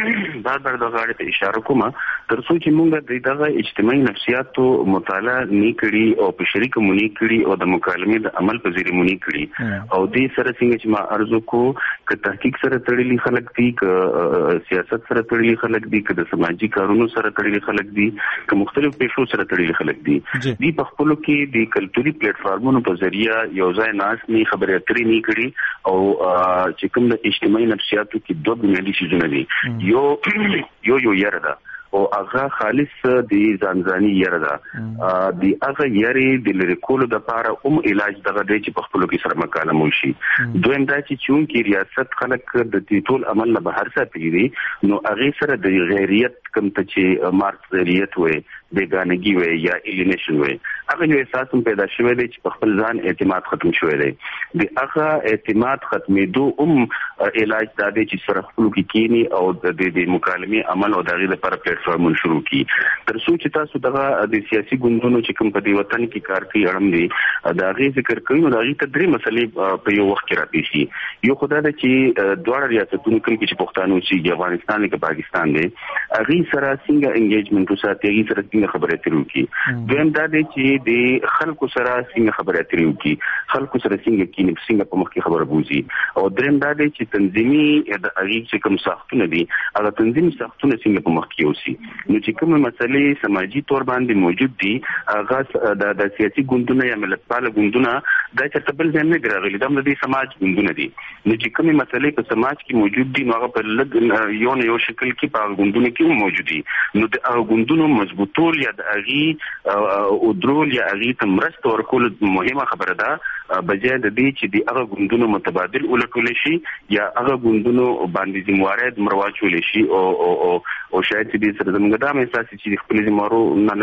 بار بار دغه اړه ته اشاره کوم تر څو چې مونږ د دغه اجتماعي نفسیاتو مطالعه نه کړي او په شریک مونږ کړي او د مکالمې د عمل په ذریعہ مونږ کړي او دې سره څنګه چې ما ارزو کو ک تحقیق سره تړلي خلک دي، ک سیاست سره تړلي خلک دي، ک د سماجی کارونو سره تړلي خلک دي، ک مختلف پیښو سره تړلي خلک دي. دې په خپل کې د کلتوري پلیټ فارمونو په ذریعہ یو ځای ناس نه خبرې اترې نه کړي او چې کوم د اجتماعي نفسیاتو کې دوه بنیادی شیزونه دي. یو یو یو یره ده او هغه خالص د ځانځاني یره ده. د هغه یری د لری کولو د لپاره هم علاج دغه دی چې په خپل کې سره مکالمه وشي. دویم دا چې چون کې ریاست خلک د دې ټول عمل نه بهر ساتي دي، نو هغه سره د غیریت کوم ته چې مارس غیریت وي، بیگانگی وي یا الیینیشن وي، هغه یو احساس هم پیدا شوی دی چې په خپل ځان اعتماد ختم شوی دی. د هغه اعتماد ختمېدو هم علاج دا دی چې سره خپل کې کینی او د دې مکالمې عمل او دغه لپاره پلیټ فارمون شروع کی. تر څو چې تاسو دغه د سیاسي ګوندونو چې کوم په دې وطن کې کار کوي اړم دي دا غي ذکر کوي، نو دا غي ته درې مسلې په یو وخت کې راځي شي. یو خدای د چې دواړه ریاستونو کوم چې پښتانه چې افغانستان کې پاکستان دی هغه سره څنګه انګیجمنت وساتي، هغه سره څنګه خبرې اترې وکړي. دویم دا دی چې د خلکو سره څنګه خبرې اترې وکړي، خلکو سره څنګه کینې څنګه په مخ کې خبره بوزي. او دریم دا دی چې تنظیمي د هغه چې کوم ساختونه دي هغه تنظیمي ساختونه څنګه په مخ کې اوسي. نو چې کومه مسلې سماجی تور باندې موجود دي هغه د د سیاسي ګوندونو یا ملتپال ګوندونو دا چې تبل ځین نه ګرځي دا د سماج ګوندونه دي. نو چې کومه مسلې په سماج کې موجود دي نو هغه په لږ یو نه یو شکل کې په ګوندونو کې موجود دي. نو د هغه ګوندونو مضبوطول یا د هغه او درول یا هغه تمرست ورکول مهمه خبره ده، بجای د دې چې د هغه ګوندونو متبادل ولکول شي یا هغه ګوندونو باندې ذمہواري مرواچول شي او او او شاید دې سره زموږ دا مې احساس چې خپل ذمہارو نه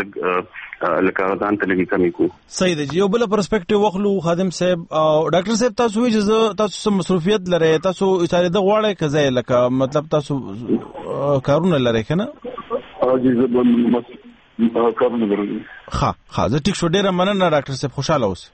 لګ لکه ځان ته لګي کمی کو. صحیح دی. یو بل پرسپیکټیو واخلو خادم صاحب او ډاکټر صاحب، تاسو وی چې تاسو سم مصروفیت لرئ، تاسو اشاره د غواړئ کزای لکه مطلب تاسو کارونه لرئ کنه؟ اجي زبون کارونه لرم. ها ها زه ټیک شو. ډیره مننه ډاکټر صاحب، خوشاله اوسئ.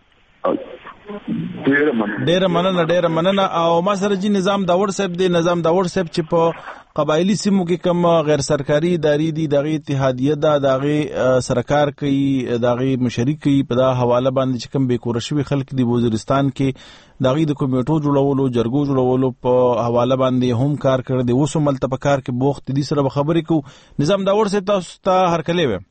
ډیره مننه ډیره مننه ډیره مننه. او ما سره جی نظام داور صاحب دی. نظام داور صاحب چې په قبایلی سیمو کې کوم غیر سرکاري ادارې دي دغه اتحادیه ده دغه سرکار کوي دغه مشرک کوي په دا حواله باندې چې کوم بیکور شوی خلک دی وزیرستان کې دغه د کمیټو جوړولو جرګو جوړولو په حواله باندې هم کار کړی دی. اوس هم تل په کار کې بوخت دي. سره خبرې کو نظام داور صاحب تاسو ته هر کله وي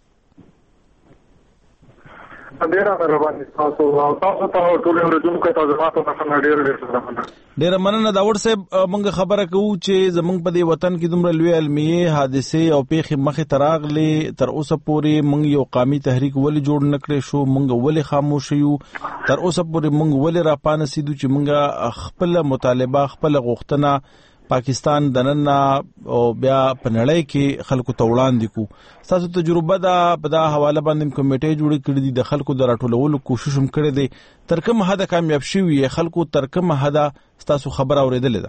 ډیره مهرباني تاسو تاسو ته ټول ورځونکو ته زماتو نه ډیر ډیر سلامونه. ډیره مننه داور صاحب. موږ خبره کوو چې زمونږ په دې وطن کې دومره لوی علمیه حادثه او پیښې مخې تراغلې تر اوسه پورې موږ یو قومي تحریک ولې جوړ نکړې شو، موږ ولې خاموش یو، تر اوسه پورې موږ ولې را پانسیدو چې موږ خپل مطالبه خپل غوښتنه پاکستان دننه او بیا په نړۍ کې خلکو ته وړاندې کو. تاسو تجربه دا په دا حواله باندې کمیټې جوړې کړې دي، د خلکو د راټولولو کوشش هم کړی دی. تر کومه حد کامیاب شوي خلکو، تر کومه حد تاسو خبر اورېدلې ده؟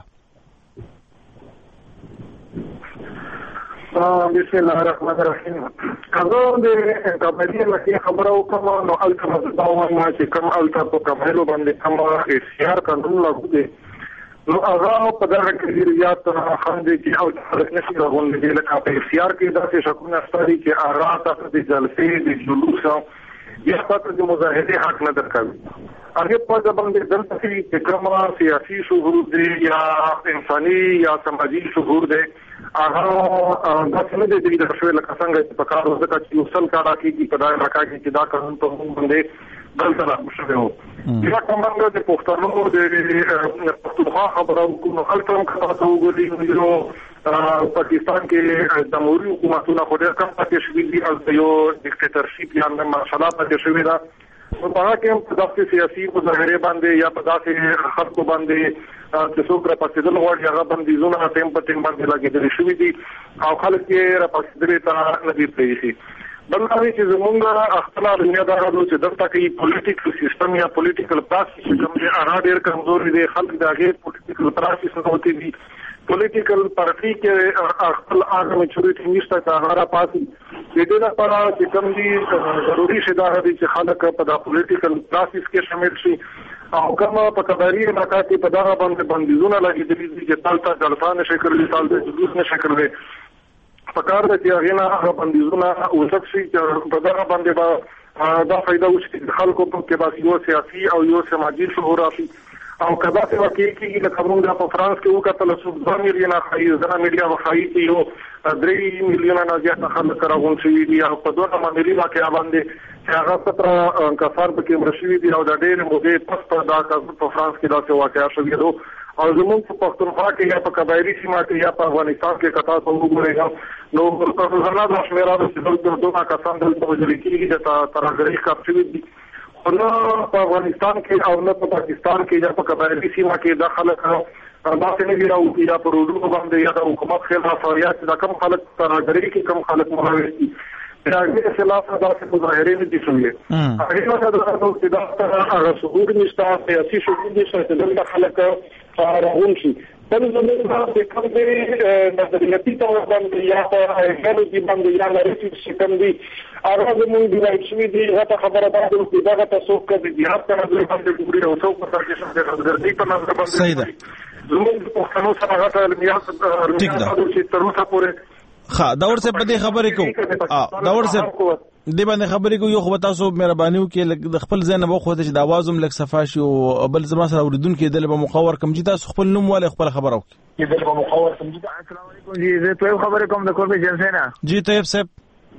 بسم الله الرحمن الرحیم. کله د قبایلی لکه خبره وکم نو الکه دا وایم چې کوم الکه په قبایلو باندې کوم اختیار قانون لاګو دي نو هغه په دغه کې ریاض خاندي چې او حرکت نشي راغونډي د لکه په اختیار کې داسې شکونه ستاري چې اراده د جلسې د جلوس یا پاتې د مظاهره حق نه درکوي. هغه په ځای باندې دلته چې کوم سیاسي شعور دی یا انساني یا سماجی شعور دی هغه د څه نه دی د شوې لکه څنګه په کار وځه چې وصل کارا کې په دای راکا کې چې دا قانون په موږ باندې بل طرف شوی وو دا کومه د پښتنو د پښتونخوا خبرو کوم خلک هم کاوه وګوري نو پاکستان کې د موري حکومتونو خو ډېر کم پاتې شوي دي او یو ډیکټیټرشپ یا مارشال پاتې شوی دا په هغه کې په داسې سیاسي مظاهره باندې یا په داسې خلکو باندې چې څوک را پاتېدل غواړي هغه بندیزونه ټیم په ټیم باندې لګېدل شوي دي او خلک یې را پاتېدلي ته نه دي پرېښي بل دا چې زمونږ خپله دنیا دا راځو چې دلته کې پولیټیکل سیستم یا پولیټیکل پروسس کوم دی هغه ډېر کمزوري دی خلک د هغې پولیټیکل پروسس نه وتی دي پولیټیکل پارټي کې خپل هغه میچورټي نشته چې هغه را پاسي د دې لپاره چې کوم دي ضروري شي دا دی چې خلک په دا پولیټیکل پروسس کې شامل شي او کومه په کباري علاقه کې په دغه باندې بندیزونه لګېدلي دي چې تالته جلسه نشي کړلی تالته جلوس نشي کړلی پکار د چې هغه نه هغه بندیزونه وسک شي چې په دغه باندې به دا فائدہ وشي خلکو په کې یو سیاسي او یو سماجی شعور راشي او کدا څه واقعي کې د خبرونو په فرانس کې وکړل چې دوه میلیونه خایي زره میډیا وخایي چې یو درې میلیونه نه زیات خلک راغون شوي دي او په دوه معاملې واقعا باندې چې هغه ستره کفار پکې مرشوي دي او د ډېر مودې پس په دا په فرانس کې دا څه واقعا شوي دي او زموږ په پښتونخوا کې یا په قبایلی سیمه کې یا په افغانستان کې کتا څو وګورئ نو په ځانه د شمیرا د څو دوه کسان د وجل کې د ترغړې کاپشوي دي نو په افغانستان کې او نه په پاکستان کې یا په قبایلی سیمه کې د خلک دا څنګه دی راو یا په روډو باندې یا د حکومت خلاف فعالیت د کم خلک ترغړې کې کم خلک مخاوي دي راغلي خلاف دا څه مظاهره نه دي شوې هغه څه د نو چې دا هغه شعور نشته سیاسي شعور نشته چې د خلک راغون شي بل زموږ د کوم دي نظریاتي تور باندې یا په ایډیالوژي باندې یا لري چې کوم دي هغه زموږ د راځي دي هغه خبره ده چې دا تاسو کې د جهاد په نظر باندې ګوري او څو په تاسو کې د ګرځي په نظر باندې صحیح ده زموږ په خنو سره هغه علمیات چې تر اوسه پورې ها دا ورسه په دې خبرې کو دا ورسه دې باندې خبرې کو یو خو تاسو مهرباني وکړئ د خپل ځای نه وخت چې د आवाज هم لک صفاشي او بل زما سره اوریدونکو دل به مخاور کم چې تاسو خپل نوم والے خپل خبرو کې دل به مخاور کم چې السلام علیکم جی زه ته خبرې کوم د کوربه جنسه نه جی طيب صاحب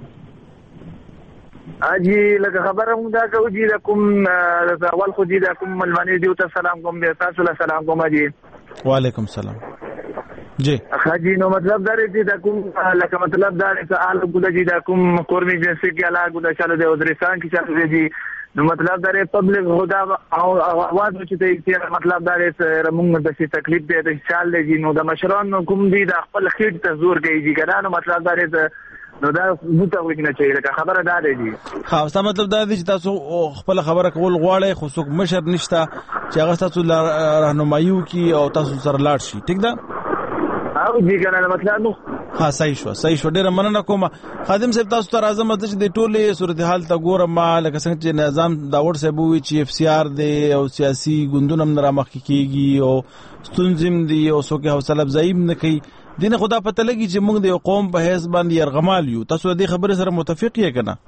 اجي لکه خبره مونږ دا کوو چې د کوم د اول خو دي د کوم ملمنې دی ته سلام کوم دی تاسو له سلام کوم اجي وعلیکم السلام جی خاجي نو مطلب دا دی چې دا کوم لکه مطلب دا دی چې آل ګل جی دا کوم کورمي جنسي کې علاوه ګل چاله د وزیرستان کې چاله دی نو مطلب دا دی پبلک هدا او आवाज چې دی مطلب دا دی چې موږ د څه تکلیف دی د چال دی نو د مشران کوم دی د خپل خېټ ته زور کوي چې ګرانه نو مطلب دا دی نو دا موته وګنه چې لکه خبره دا دی ها څه مطلب دا دی چې تاسو خپل خبره کول غواړئ خو څوک مشر نشته چې هغه تاسو راهنمایي کوي او تاسو سره لاړ شي ټیک ده او دې کنه مطلب نو ها صحیح شو صحیح شو ډیره مننه کوم خادم صاحب تاسو ته راځم چې د ټوله صورتحال ته ګورم لکه څنګه چې نظام داور صاحب وی چې اف سی آر دی او سیاسي ګوندونه هم رامخ کیږي او ستونزم دی او څوک حوصله افزایی نه کوي دینه خدا پته لګي چې موږ د قوم په حساب باندې يرغمال یو تاسو دې خبره سره متفق یې کنه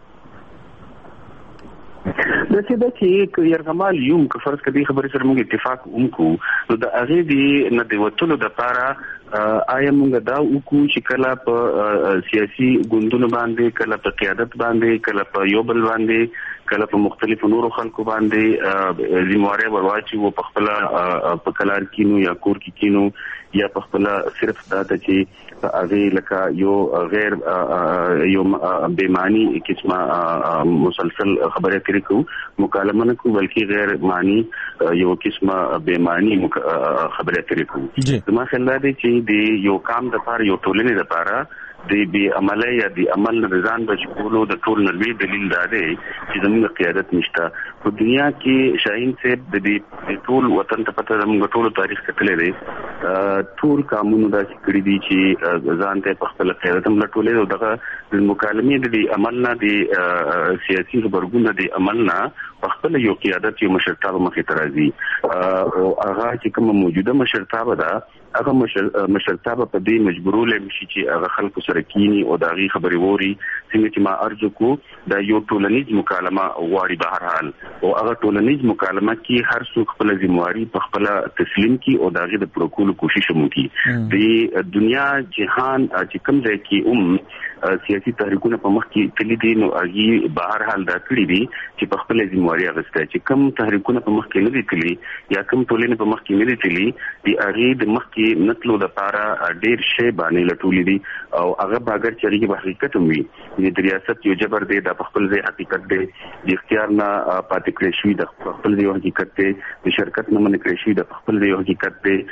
د څه د چې يرغمال یو که فرض کړي خبره سره موږ اتفاق وکړو نو د هغه دی نه د وټلو د پاره آیا موږ دا وکړو چې کله په سیاسي ګوندونو باندې کله په قیادت باندې کله په یو بل باندې کله په مختلفو نورو خلکو باندې ذمہواری ورواچي او په خپل په کلار کینو یا کور کې کینو یا په خپل صرف دا چې هغه لکه یو غیر یو بېمانی قسمه مسلسل خبره کوي کو مکالمه نه کو بلکې غیر معنی یو قسمه بېمانی خبره کوي کو زما خیال دی چې د یو کام د لپاره یو ټولنې لپاره د بي عمله یا د عمل نظام بچولو د ټول نلوي دلیل دا دی چې زموږ قیادت نشته په دنیا کې شاهین صاحب د دې ټول وطن ته پته زموږ ټول تاریخ کتلې دی ټول قانون دا کړی دي چې ځان ته په خپل قیادت هم لټولې او دغه د مکالمې د عمل نه د سیاسي خبرګون د عمل نه په خپل یو قیادت یو مشرتابه مخې ته راځي او هغه چې کوم موجوده مشرتابه ده هغه مشرتابه په دې مجبورول شي چې هغه خلکو سره کینی او داغي خبري ووري څنګه چې ما ارزو کو د یو ټولنیز مکالمه غواړي به هر حال او هغه ټولنیز مکالمه کې هر څوک خپل ذمہواری په خپل تسلیم کی او داغه د پروکول کوشش مو کی د دنیا جهان چې کوم ځای کې هم سیاسي تحریکونه په مخ کې تللی دي نو هغه بهر حال دا کړی دي چې په خپل ذمہواری اغسته چې کوم تحریکونه په مخ کې نه دي تللی یا کوم ټولنه په مخ کې نه دي تللی دی هغه د مخ کې نتلو د پاره ډیر شی باندې لټولې دي او هغه باګر چې هغه حقیقت وي د ریاست یو جبر دی د خپل ځای حقیقت دی د اختیار نه پاتې کړی شوی د خپل ځای حقیقت دی د شرکت نه منې کړی شوی د خپل ځای حقیقت دی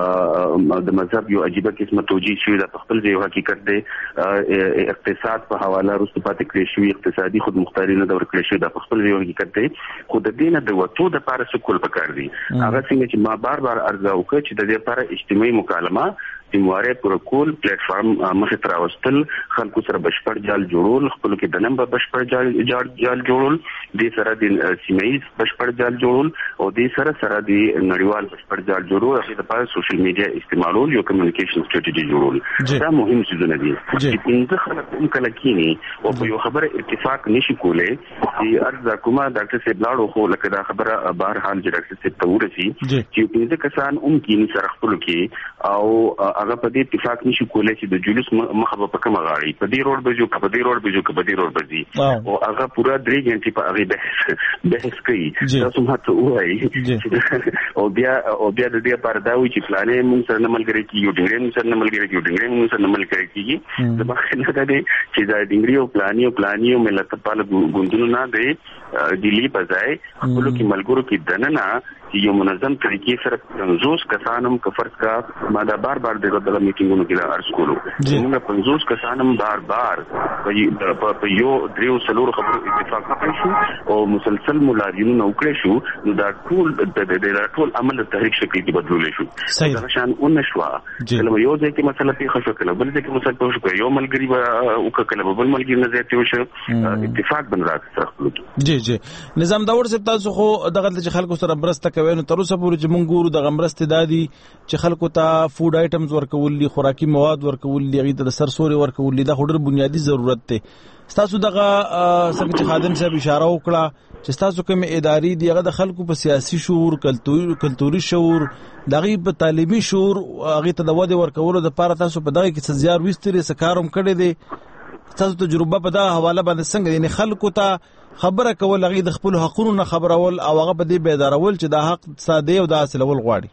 د مذهب یو عجیبه قسمه توجیه شوی د خپل ځای حقیقت دی اقتصاد په حواله رسو پاتې کړی شوی اقتصادي خودمختاري نه دور کړی شوی د خپل ځای حقیقت دی خو د دینه د وټو د پاره سکول پکار دی هغه څنګه چې ما بار بار ارزه وکړ چې د دې لپاره اجتماعي مکالمه ذمہواری پروکول پلیټ فارم مخه تر واستل خلکو سره بشپړ جال جوړول خپل کې د نمبر بشپړ جال جال جوړول د سره د سیمایي بشپړ جال جوړول او د سره سره د نړیوال بشپړ جال جوړول هغه د پاره سوشل میډیا استعمالول یو کمیونیکیشن سټریټجی جوړول دا مهم څه دي چې پنځه خلک هم کله کینی او په یو خبره اتفاق نشي کولای چې ارزه کومه ډاکټر صاحب لاړو خو لکه دا خبره بهر حال چې ډاکټر صاحب ته ورسي چې پنځه کسان هم کینی سره خپل کې او هغه په دې اتفاق نشي کولای چې د جلوس مخه په کومه غاړي په دې روډ بجو په دې روډ بجو په دې روډ بجي او هغه پورا درې غنټې په هغه بحث بحث کوي تاسو ماته وایي او بیا او بیا د دې پر دا وی چې پلانې مونږ سره ملګری کیږي یو ډنګري مونږ سره ملګری کیږي یو ډنګري مونږ سره ملګری کیږي د مخه نه ده چې دا ډنګري او پلانې او پلانې او ملت په لګ ګوندونو نه دی دلی په ځای خپل کې ملګرو کې دننه یو منظم طریقې سره پنځوس کسانم کفر کا ما دا بار بار دغه د میټینګونو کې ارز کولو موږ پنځوس کسانم بار بار په یو دریو سلور خبرو اتفاق وکړ شو او مسلسل ملاجمون وکړ شو نو دا ټول د ټول عمل تحریک شکل کې بدلول شو دا شان اون نشوا کله یو ځای کې مسله پیښه شو کله بل ځای کې مسله پیښه شو یو ملګری او کله بل ملګری نه زیات شو اتفاق بن راځي جی جی نظام داور صاحب تاسو خو دغه چې خلکو سره برسته نو تر اوسه پورې چې مونږ ګورو د غمرست دادي چې خلکو ته فود آیټمز ورکول دي خوراکي مواد ورکول دي غي د سرسوري ورکول دي دا ډېر بنیادی ضرورت ته تاسو دغه څنګه چې خادم صاحب اشاره وکړه چې تاسو کوم اداري دی هغه د خلکو په سیاسي شعور کلتوري شعور دغه په تعلیمي شعور هغه ته د وده ورکولو د لپاره تاسو په دغه کې څه زیار وستري سکاروم کړی دي تاسو تجربه په دا حواله باندې څنګه یعنی خلکو ته خبره کول هغه د خپل حقوقو نه خبرول او هغه په دې بیدارول چې دا حق ساده او د حاصلول غواړي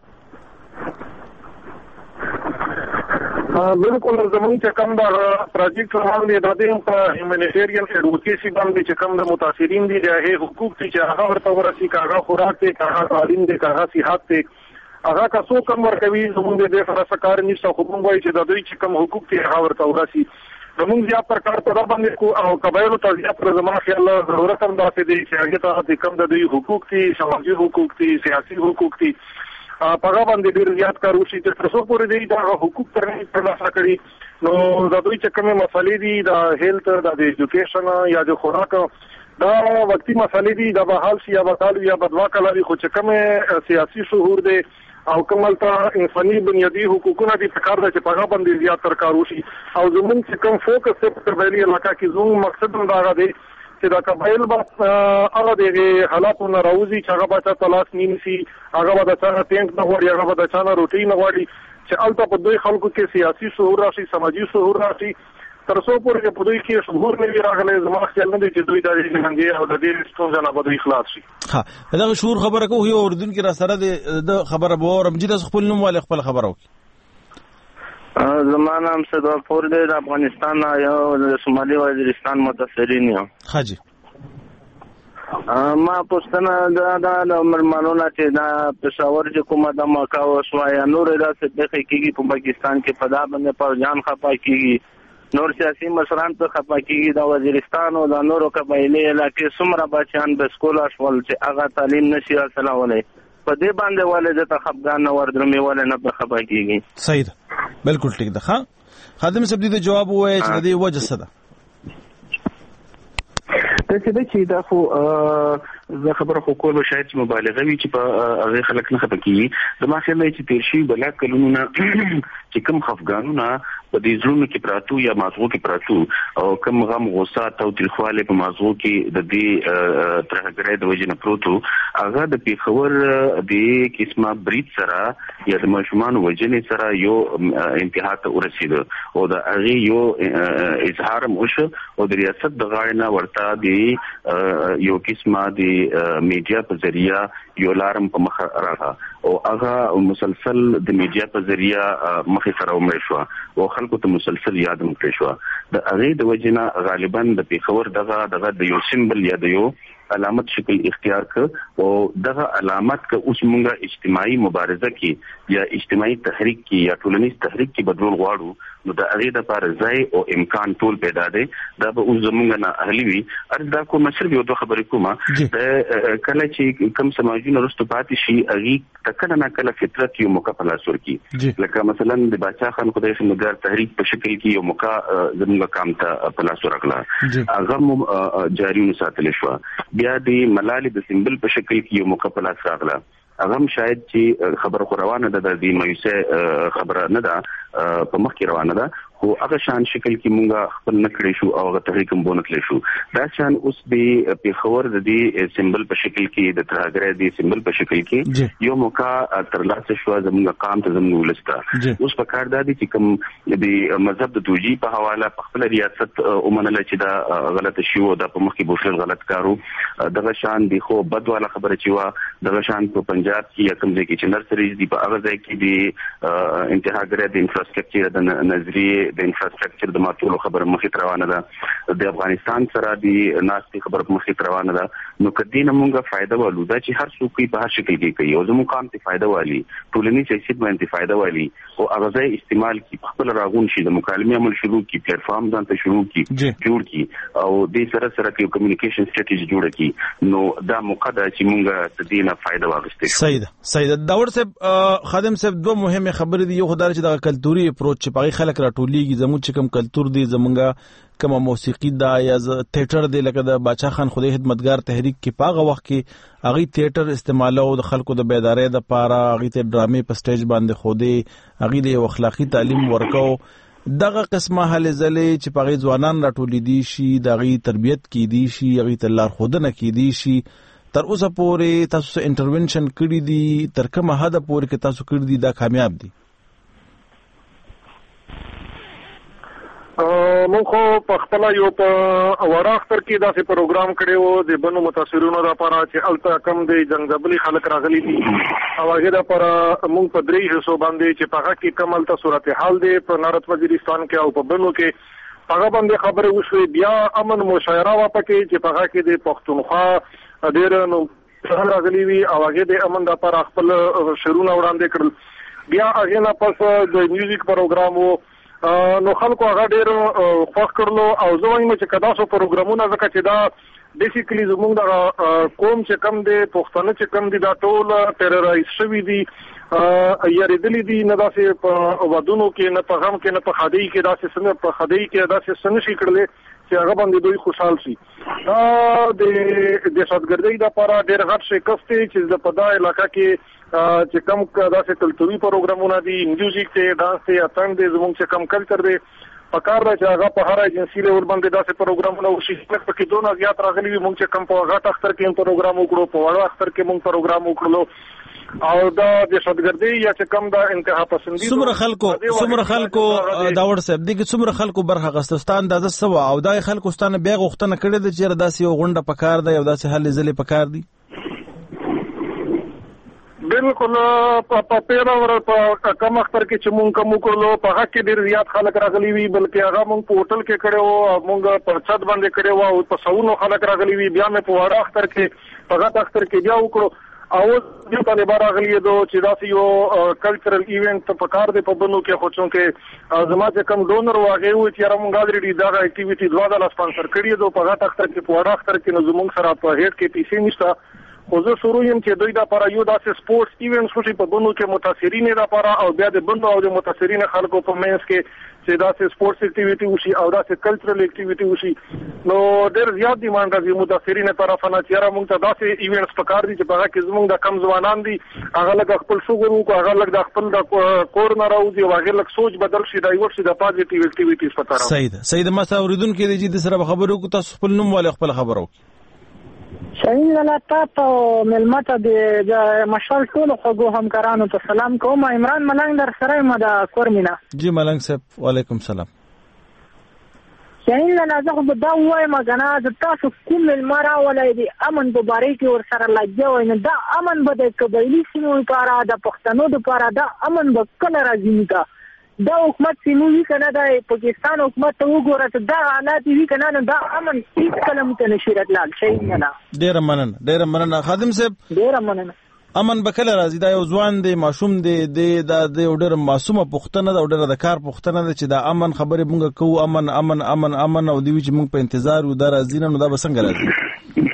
بالکل زموږ چې کوم دا پروجیکټ روان دی دا د هیومانیټیرین ایډوکیشن باندې چې کوم د متاثرین دي د حقوق چې هغه ورته ورسي کاغه خوراک ته کاغه تعلیم دي کاغه صحت ته هغه تاسو کوم ورکوي زموږ د سره کار نشته خو موږ وایي چې د دوی چې کوم حقوق ته هغه ورته ورسي زموږ زیات پر کار په باندې کو او قبایلو ته زیات پر زموږ خیال ضرورت هم داسې دی چې هغه ته د کوم د دوی حقوق دي سماجي حقوق دي سیاسي حقوق دي په هغه باندې ډیر زیات کار وشي چې تر څو پورې دی دا حقوق ترلاسه کړي نو د دوی چې کومه مسلې دي د هیلث د ایجوکیشن یا د خوراک دا وقتی مسلې دي د بحال شي یا بدل یا بدوا کولای خو چې کومه سیاسي شعور دی او کومل ته انساني بنیادی حقوقونه دي په کار د چې په هغه باندې زیات تر کار وشي او زموږ چې کوم فوکس په قبایلی علاقہ کې زموږ مقصد هم دا دی چې دا قبایل به هغه د حالاتو نه راوځي چې هغه به تلاش نیسي هغه به د څنګه ټینک نه وړي هغه به د څنګه روټي نه وړي چې البته په دوی خلکو کې سیاسي شعور راشي سماجي شعور راشي تر څو پورې چې په دوی کې شعور نه وي راغلی زما خیال نه دی چې دوی د دې څنګه او د دې ستونزې نه به دوی خلاص شي ها دا شعور خبره کوي یو اردن کې را سره د خبره به ورم چې خپل نوم والے خپل خبره وکړي زمانه هم صدا پور دی د افغانستان یا د شمالي وزیرستان متاثرین یم حاجی ما پښتنه دا د مرمنونه چې دا پېښور چې کومه د مکاو شویا نور داسې د حقيقي په پاکستان کې په دا باندې پر ځان خپا کیږي نور سیاسي مشران ته خپا کیږي د وزیرستان او د نورو قبایلی علاقې څومره بچیان به سکول اشول چې هغه تعلیم نشي حاصلولای په دې باندې والد ته خپګان نه وردرمي ول نه په خپا کیږي صحیح ده بالکل ټیک ده ها خادم صاحب دې جواب وایي چې د دې وجه څه ده څه ده چې دا خو زه خبره خو کوم شاید مبالغه وي چې په هغه خلک نه خپه کیږي د ما خیال دی چې تیر شي بلا کلونه چې کوم خفګانونه په دې ځلونو کې پراتو یا مازغو کې پراتو او کوم غم غوسه او تلخواله په مازغو کې د دې ترهګرۍ د وجې نه پروتو هغه د پیښور د قسمه برید سره یا د ماشومان وجنې سره یو انتها ته ورسید او د هغه یو اظهار موشه او د ریاست د غاړه ورته د یو قسمه د میډیا په ذریعہ یو لارم په مخ راغله او هغه مسلسل د میډیا په ذریعہ مخې سره ومړ شو او خلکو ته مسلسل یاد مکړ شو د هغه د وجنه غالبا د پیښور دغه دغه د یو سیمبل یا د یو علامت شکل اختیار ک او دغه علامت ک اوس مونږه اجتماعي مبارزه کې یا اجتماعي تحریک کې یا ټولنیز تحریک کې بدلول غواړو نو د هغه د لپاره ځای او امکان ټول پیدا دی دا به اوس زمونږ نه اهلي وي ارز دا کوم مشر یو دوه خبرې کومه د کله چې کم سماجونه رستو پاتې شي هغه تکله نه کله فطرت یو موقع په لاس ورکی لکه مثلا د باچا خان خدای شمګر تحریک په شکل کې یو موقع زمونږ کام ته په لاس ورکړه هغه جاری وساتل شو بیا د ملالي د سیمبل په شکل کې یو موقع په لاس راغله هغه شاید چې خبر خو روانه ده د دې مېسه خبره نه ده په مخ کې روانه ده خو هغه شان شکل کې مونږه خپل نکړې شو او هغه تحریک هم بونه کړې شو دا شان اوس د پیښور د دې سیمبل په شکل کې د ترهګرۍ د سیمبل په شکل کې یو موقع ترلاسه شو زموږ قام ته زموږ ولسته اوس په کار دا دي چې کوم د مذهب د توجیه په حواله په خپل ریاست ومنل چې دا غلط شي او دا په مخ کې بوشل غلط کارو دغه شان دی خو بدواله خبره چې وا دغه شان په پنجاب کې یا کوم ځای کې چې نرسریز دی په هغه ځای کې د انتهاګره د انفراستراکچر د نظریه د انفراستراکچر د ماتولو خبره مخې روانه ده د افغانستان سره د ناستي خبره مخې روانه ده نو کدینه مونږه فائدہ والو دا چې هر څوک په هر شکل کې کوي او زموږ قام ته فائدہ والی ټولنیز سیاست باندې فائدہ والی او هغه ځای استعمال کی خپل راغون شي د مکالمې عمل شروع کی پلیټ فارم ځان ته شروع کی جوړ کی او د سره سره کې کمیونیکیشن سټریټجی جوړ کی نو دا مقدمه چې مونږه تدینه فائدہ واغستې سید سید داور صاحب خادم صاحب دوه مهمه خبرې دي یو خدای چې د کلتوري اپروچ چې پای خلک راټولي زموږ چې کوم کلچر دی زمونږه کوم موسیقي دا یا تھیټر دی لکه د باچا خان خدای خدمتګار تحریک کې پاغه وخت کې اغي تھیټر استعمالو د خلکو د بیدارۍ د پاره اغي ته ډرامې په سټیج باندې خوده اغي د اخلاقی تعلیم ورکو دغه قسمه هلې زلې چې پاغي ځوانان راټولې دي شي دغه تربيت کې دي شي اغي ته لار خودنه کې دي شي تر اوسه پورې تاسو انټرونشن کړی دي تر کومه حد پورې کې تاسو کړی دي دا کامیاب دي مونږ خو په خپل یو په وراختر کې داسې پروګرام کړو د بنو متاثرونو لپاره چې الته کم د جنگجبلي خلک راغلي دي او هغه لپاره مونږ په درې حصو باندې چې په هغه کې کمل ته صورتحال دی په نارت وزیرستان کې او په بنو کې هغه باندې خبره وشوي بیا امن مشاعره واپکې چې په هغه کې د پښتونخوا ډېر نو راغلي وي او هغه د امن لپاره خپل شرونه وړاندې کړل بیا هغه نه پس د میوزیک پروګرام وو نو خلکو هغه ډېر خوښ کړلو او زه وایم چې کدا سو پروګرامونه ځکه چې دا بیسیکلی زموږ د قوم چې کم دی پښتانه چې کم دي دا ټول ټیررایز شوي دي یریدلي دي نه داسې په ودونو کې نه په غم کې نه په خدای کې داسې څنګه په خدای کې داسې څنګه شي کړل چې هغه باندې دوی خوشحال شي دا د د شادګردۍ لپاره ډېر غټ شکست دی چې د پدا علاقہ کې چې کم داسې کلتوري پروګرامونه دي میوزیک ته ډانس ته اتن دي زموږ چې کم کلچر دی پکار دا چې هغه په هر ایجنسی له ور باندې داسې پروګرامونه وشي چې په کې دوه زیات راغلي وي موږ چې کم په هغه اختر کې پروګرام وکړو په وړو اختر کې موږ پروګرام وکړو او دا د شادګردۍ یا چې کم دا انتها پسندي څومره خلکو څومره خلکو داور صاحب دغه څومره خلکو برخه غستستان د سوا او د خلکو ستانه بیا غوښتنه کړې ده چې داسې یو غونډه پکار ده یو داسې حل زلې پکار دي بالکل په پیرا ور په کم اختر کې چې مونږ کوم کولو په هغه کې ډیر زیات خلک راغلي وي بلکې هغه مونږ په هوټل کې کړو مونږ په چھت باندې کړو او په سونو خلک راغلي وي بیا مې په وړه اختر کې په هغه اختر کې بیا وکړو او دې په لپاره راغلي دو چې دا یو کلچرل ایونت په کار دی په بنو کې خو چې زما چې کم ډونر واغې و چې رمون غاډري دا اکټیویټي دوا د سپانسر کړی دو په هغه اختر کې په وړه اختر کې نو زموږ سره په هیټ کې پیسې نشته خو زه شروع یم چې دوی د لپاره یو داسې سپورټس ایونټس وشي په بندو کې متاثرین لپاره او بیا د بندو او د متاثرین خلکو په منځ کې چې داسې سپورټس اکټیویټي وشي او داسې کلچرل اکټیویټي وشي. نو ډېر زیات ډیمانډ راځي متاثرین طرفه نه چې یاره موږ ته داسې ایونټس پکار دي چې په هغه کې زموږ د کم ځوانان دي هغه لږ خپل شغل وکړو، هغه لږ د خپل د کور نه راوځي او هغه لږ سوچ بدل شي، ډایورټ شي د پازیټیو اکټیویټیز په طرف. صحیح ده صحیح ده. ما څه اوریدونکو دي چې د سره خبرو کو تاسو خپل نوم والے خپل خبرو شاین لاله تاسو ملمته د مشال ټول خو همکارانو ته سلام کوم. عمران ملنګ در سره ما د کورمینا. جی ملنګ صاحب وعلیکم سلام. شاین لاله زه خو دا وایم غنا د تاسو کوم ملمرا ولای دی امن په باره کې ور سره لګي وای نه دا امن به د قبایلی سیمو لپاره د پښتنو لپاره دا امن به کله راځي نه دا حکومت سیموي کنه د پاکستان حکومت ته وګوره دا حالات وی کنه نه دا امن هیڅ کلم ته نشي راتلل شي نه. ډیر مننه ډیر مننه خادم صاحب. ډیر مننه. امن به کله راځي دا یو ځوان دی ماشوم دی د د ډیر معصومه پښتنه دا ډیر د کار پښتنه ده چې دا امن خبره مونږ کوو امن امن امن امن او دی چې مونږ په انتظار و دا راځي نو دا به څنګه راځي؟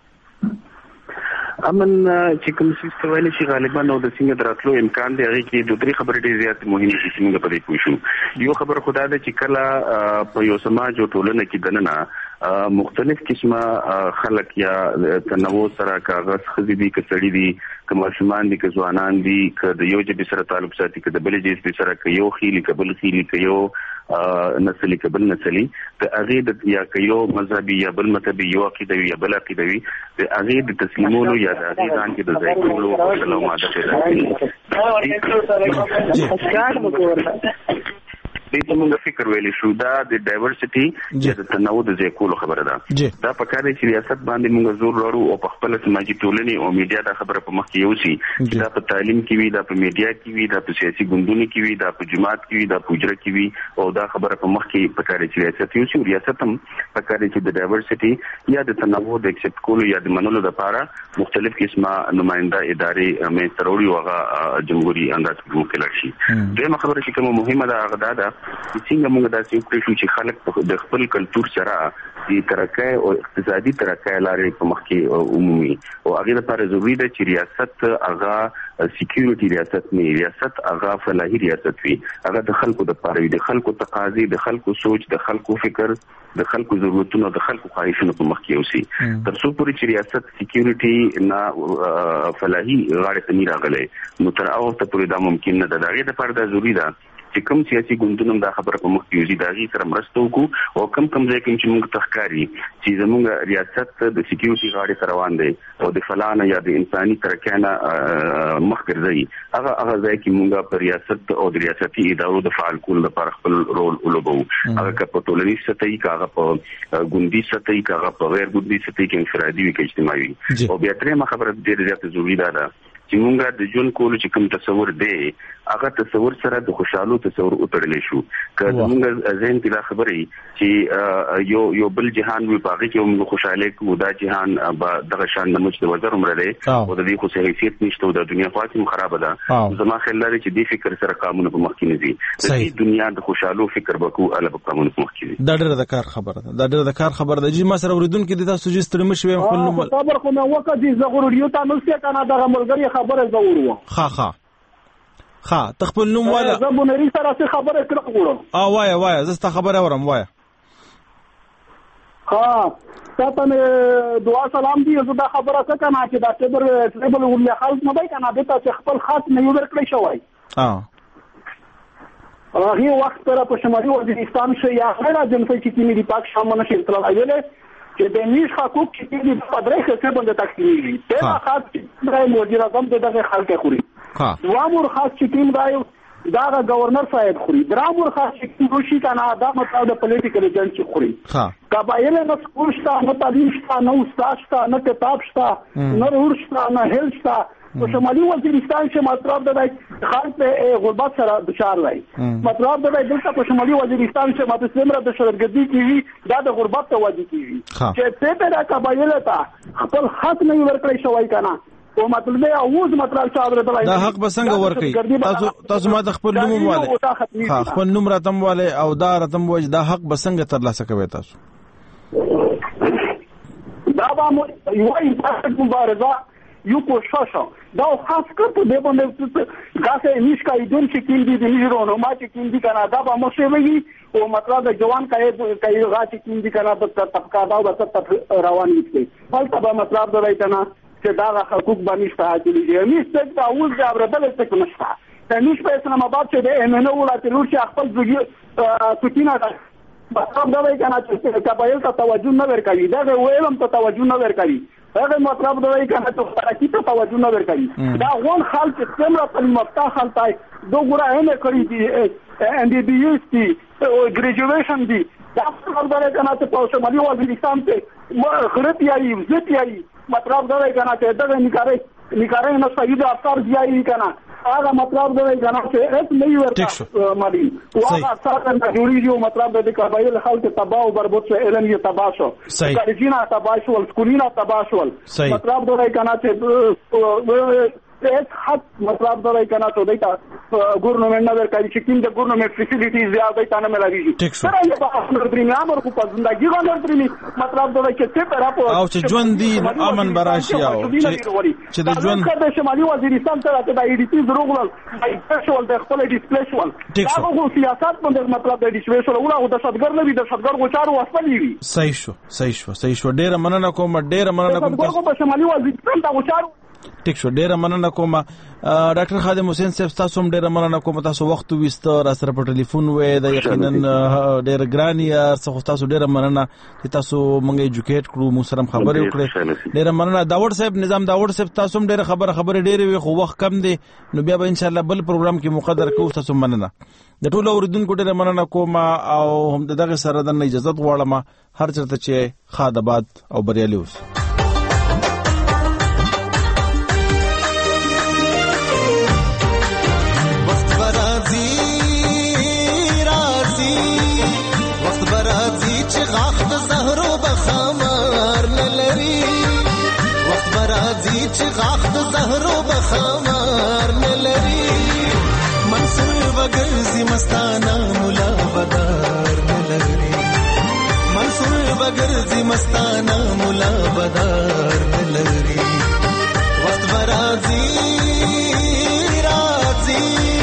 امن چې کوم څه ستوایل شي غالبا نو د څنګه دراتلو امکان دی هغه کې دوه درې خبرې ډېرې زیات مهمه دي چې موږ په دې پوښو. یو خبر خدا ده چې کله په یو سماج او ټولنه کې دننه مختلف قسمه خلک یا تنوع سره کاغذ خزي دي کسړي دي کما شمان دي که ځوانان دي که د یو جبي سره تعلق ساتي که د بل جبي سره که یو خيلي قبل خيلي که یو نسلي قبل نسلي د هغه د یا که یو مذهبي یا بل مذهبي یو عقیده یا بل عقیده وي د هغه د تسلیمولو یا د هغه ځان کې د ځای کولو او سلام عادت دې موږ فکر ویلې شو دا د ډایورسټي چې د تنوع د ځای کولو خبره ده. دا په کار چې ریاست باندې موږ زور لرو او په خپل سماجی ټولنې او میډیا دا خبره په مخ کې یوسي دا په تعلیم کې وي دا په میډیا کې وي دا په سیاسي ګوندونو کې وي دا په جماعت کې وي دا په اجرا کې وي او دا خبره په مخ کې په کار چې ریاست یوسي ریاست هم په کار چې د ډایورسټي یا د تنوع د ایکسپټ کولو یا د منلو لپاره مختلف قسمه نماینده ادارې مې تروري وغه جمهوریت انداز کې وکړل شي. دغه خبره چې کومه مهمه ده هغه ده څنګه موږ داسې وکړو چې خلک د خپل کلچر سره د ترقۍ او اقتصادي ترقۍ لارې په مخ کې عمومي او هغه لپاره ضروري ده چې ریاست هغه سکیورټي ریاست نه ریاست هغه فلاحي ریاست وي هغه د خلکو د لپاره د خلکو تقاضي د خلکو سوچ د خلکو فکر د خلکو ضرورتونو د خلکو خواهشونو په مخ کې اوسي. تر څو پورې چې ریاست سکیورټي نه فلاحي غاړه ته نه راغلي نو تر هغه ته پورې دا ممکن نه ده. دا غي د لپاره دا ضروري ده چې کوم سیاسي ګوندونو دا خبره په مخ کې یوزي دا غي سره مرسته وکړو او کم کم ځای کې چې موږ تخکاری چې زموږ ریاست د سکیورټي غاړه سره روان دي او د فلانه یا د انساني ترکانه مخ ګرځي هغه هغه ځای کې موږ په ریاست او د ریاستي ادارو د فعال کول لپاره خپل رول ولوبو. هغه که په ټولنیز سطحي هغه په ګوندي سطحي هغه په غیر ګوندي سطحي کې انفرادي وي کې اجتماعي او بیا ترې خبره ډېر زیات ضروري ده چې موږ د جون کولو چې کوم تصور دی هغه تصور سره د خوشاله تصور وتړل شو که موږ ځین کې دا خبرې چې یو یو بل جهان وي باغی کې موږ خوشاله کو دا جهان دغه شان د مجد وزر عمر دی او د دې خو حیثیت نشته د دنیا خاصه خراب ده. زما خیال لري چې دې فکر سره قانون په مخ کې نه دي د دې دنیا د خوشاله فکر وکړو ال په قانون په مخ کې دا ډېر د کار خبره ده دا ډېر د کار خبره ده چې ما سره اوریدونکو د تاسو جستر مشوي خپل نوم خبر خو نو وکړي زغور یو تاسو څنګه کنه دا ملګری خبره زور و خا خا خا تخپل نوم والا زبونری سره څه خبره کړو غوړم اه وای وای زستا خبره ورم وای ها تاسو نه دعا سلام دی زه دا خبره څه کنه چې دا ټبر ټبل ولیا خالص نه دی کنه د تاسو خپل خاص نه یو ورکړی شوی اه هغه وخت پر په شمالي وزیرستان شي یا غیر جنسي چې کینی دی پاک شامل شي تل ایله چې د نیش حقوق چې دی په درې څه باندې تقسیمي ته خاص چې مدیر اعظم دغه خلک خوري وامور خاص چې ټیم رايو دا گورنر صاحب خوري درامور خاص چې روشي کنه دا مطلب د پولیټیکل ایجنټ چې خوري قبایل نه سکوشتا نه تعلیم شتا نه استاد شتا نه کتاب شتا نه ورشتا نه هل شتا په شمالي وزیرستان کې مطلب د خلک په غربت سره دچار راي مطلب د دلته په شمالي وزیرستان کې ماته سمره د شرګدي کیږي دا د غربت ته واجب کیږي چې څه په دا قبایل ته خپل حق نه ورکړی شوی کنه او مطلب دی اوس مطلب چې اورته دا حق بسنګ ورکړي تاسو تاسو ما د خپل نوم والے ها خپل نوم راتم والے او دا راتم وج دا حق بسنګ تر لاسه کوي تاسو دا به یو انټرنیټ مبارزه یو کوشش دا خاص کر په دې باندې غاسه نشکا ایدون چې کیندي د نیرونو ما چې کیندي کنه دا به مو شوی او مطلب جوان کای کای غاچ کیندي کنه په طبقه دا د طب روان دي فلته به مطلب دا راځي چې دا حقوق باندې حاصل دي نشته دا اول دا بردل څه نشته تنیش په اسلام آباد چې د امنو ولایت لور چې خپل ځګي سکینه ده مطلب دا وایي کنه چې قبایل ته توجه نه ورکوي دا ویلم ته توجه نه ورکوي هغه مطلب دا وایي کنه چې ترقی ته توجه نه ورکوي دا غون حال چې څومره په مفتا حال تای دوه نه کړی دي ان ډي بي اس دي ګریجویشن دي دا مطلب دا کنه چې په شمالي وزیرستان کې خرط یایي عزت یایي مطلب دا وایي کنه چې دا نکاره نکاره نه صحیح افکار دیایي کنه هغه مطلب دا وایي کنه چې اس نه ورته مالي واغه اثر نه جوړیږي مطلب د قبایل خلک تباہ او برباد شو علم یې تباہ شو کالجینا تباہ شو سکولینا تباہ شو مطلب دا وایي کنه چې اس حد مطلب دا وایي کنه چې دایته ګورنمنت نه ورکړي چې کوم د ګورنمنت فیسیلیټیز زیاده تا نه ملایږي سره یې په خپل درمیا امر کو په زندګي غوړ درمي مطلب دا وایي چې څه راپور او چې ژوند دی امن براشي او چې د ژوند د شمالي وزیرستان ته د ای ډی پی زروغل ایکسپشن د خپل ډیسپلیشن دا خو سیاست باندې مطلب د ډیسپلیشن ولا او د شتګر نه وي د شتګر غوچارو وسپلی وي صحیح شو صحیح شو صحیح شو ډیر مننه کوم ډیر مننه کوم تاسو په شمالي وزیرستان ته غوچارو ټیک شو ډیر مننه کوم ډاکټر خادم حسین صاحب تاسو هم ډیر مننه کوم تاسو وخت وست را سره په ټلیفون وې د یقینا ډیر ګرانی څه تاسو ډیر مننه چې تاسو مونږه ایجوکیټ کړو مو سره خبرې وکړې ډیر مننه داوود صاحب نظام داوود صاحب تاسو هم ډیر خبره خبره ډیر وي خو وخت کم دی نو بیا به ان شاء الله بل پروګرام کې مقدر کوو تاسو مننه د ټولو اوریدونکو ډیر مننه کوم او هم دغه سره د اجازه غواړم هر چرته چې خادباد او بریالي اوس چې غاخ د زهرو بخمار نه لري منصور وګرځي مستانه مولا بدار نه لري منصور وګرځي مستانه مولا بدار نه لري وخت برازي راځي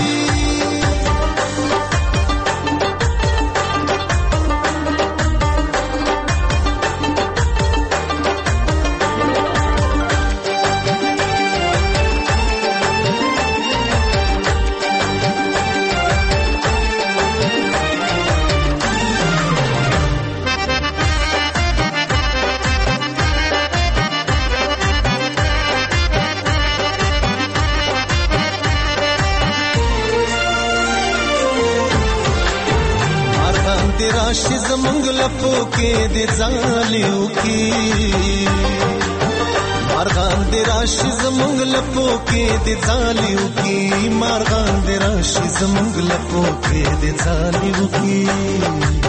راشي زمونږ لپو کې د ځالیو کې مارغان د راشي زمونږ لپو کې د ځالیو کې مارغان د راشي زمونږ لپو کې د ځالیو کې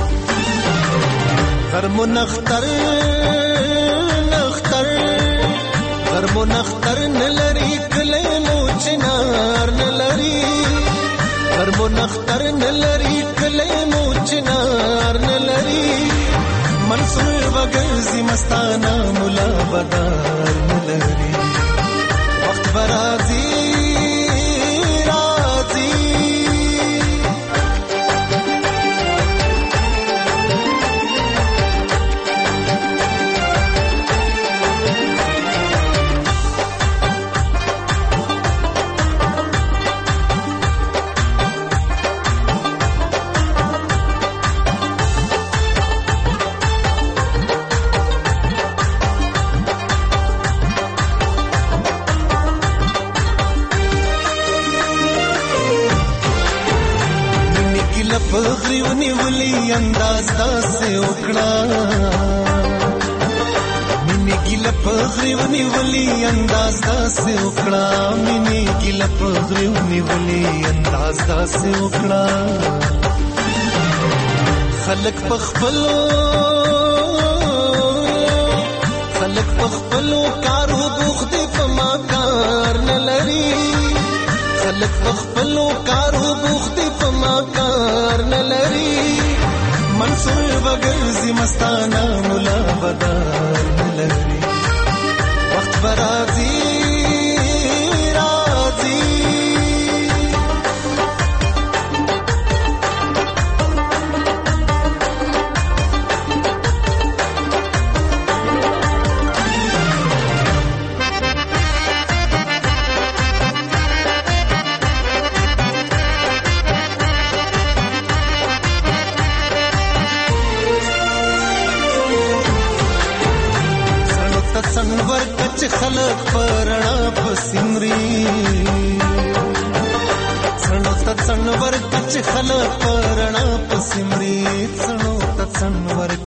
غرمو نختر نختر غرمو نختر نلري کله مو چنار نلري غرمو نختر نلري کله مو چنار نلري منصور وګرځي مستانه مولا بدار نلري وخت برازي راځي پغریونی ولی انداز داسه وکړه مینه ګل پغریونی ولی انداز داسه وکړه مینه ګل پغریونی ولی انداز داسه وکړه خلق پخپلو خلق پخپلو کارو بوخت په ما کار نه لري خلق پخپلو کارو بوخت په ما کار نه لري منصور وګرځي مستانه مولا بدار نه لري وخت برازي کچ خلق پرنا پسمري څنو ته څنور کچ خلق پرنا پسمري څنو ته څنور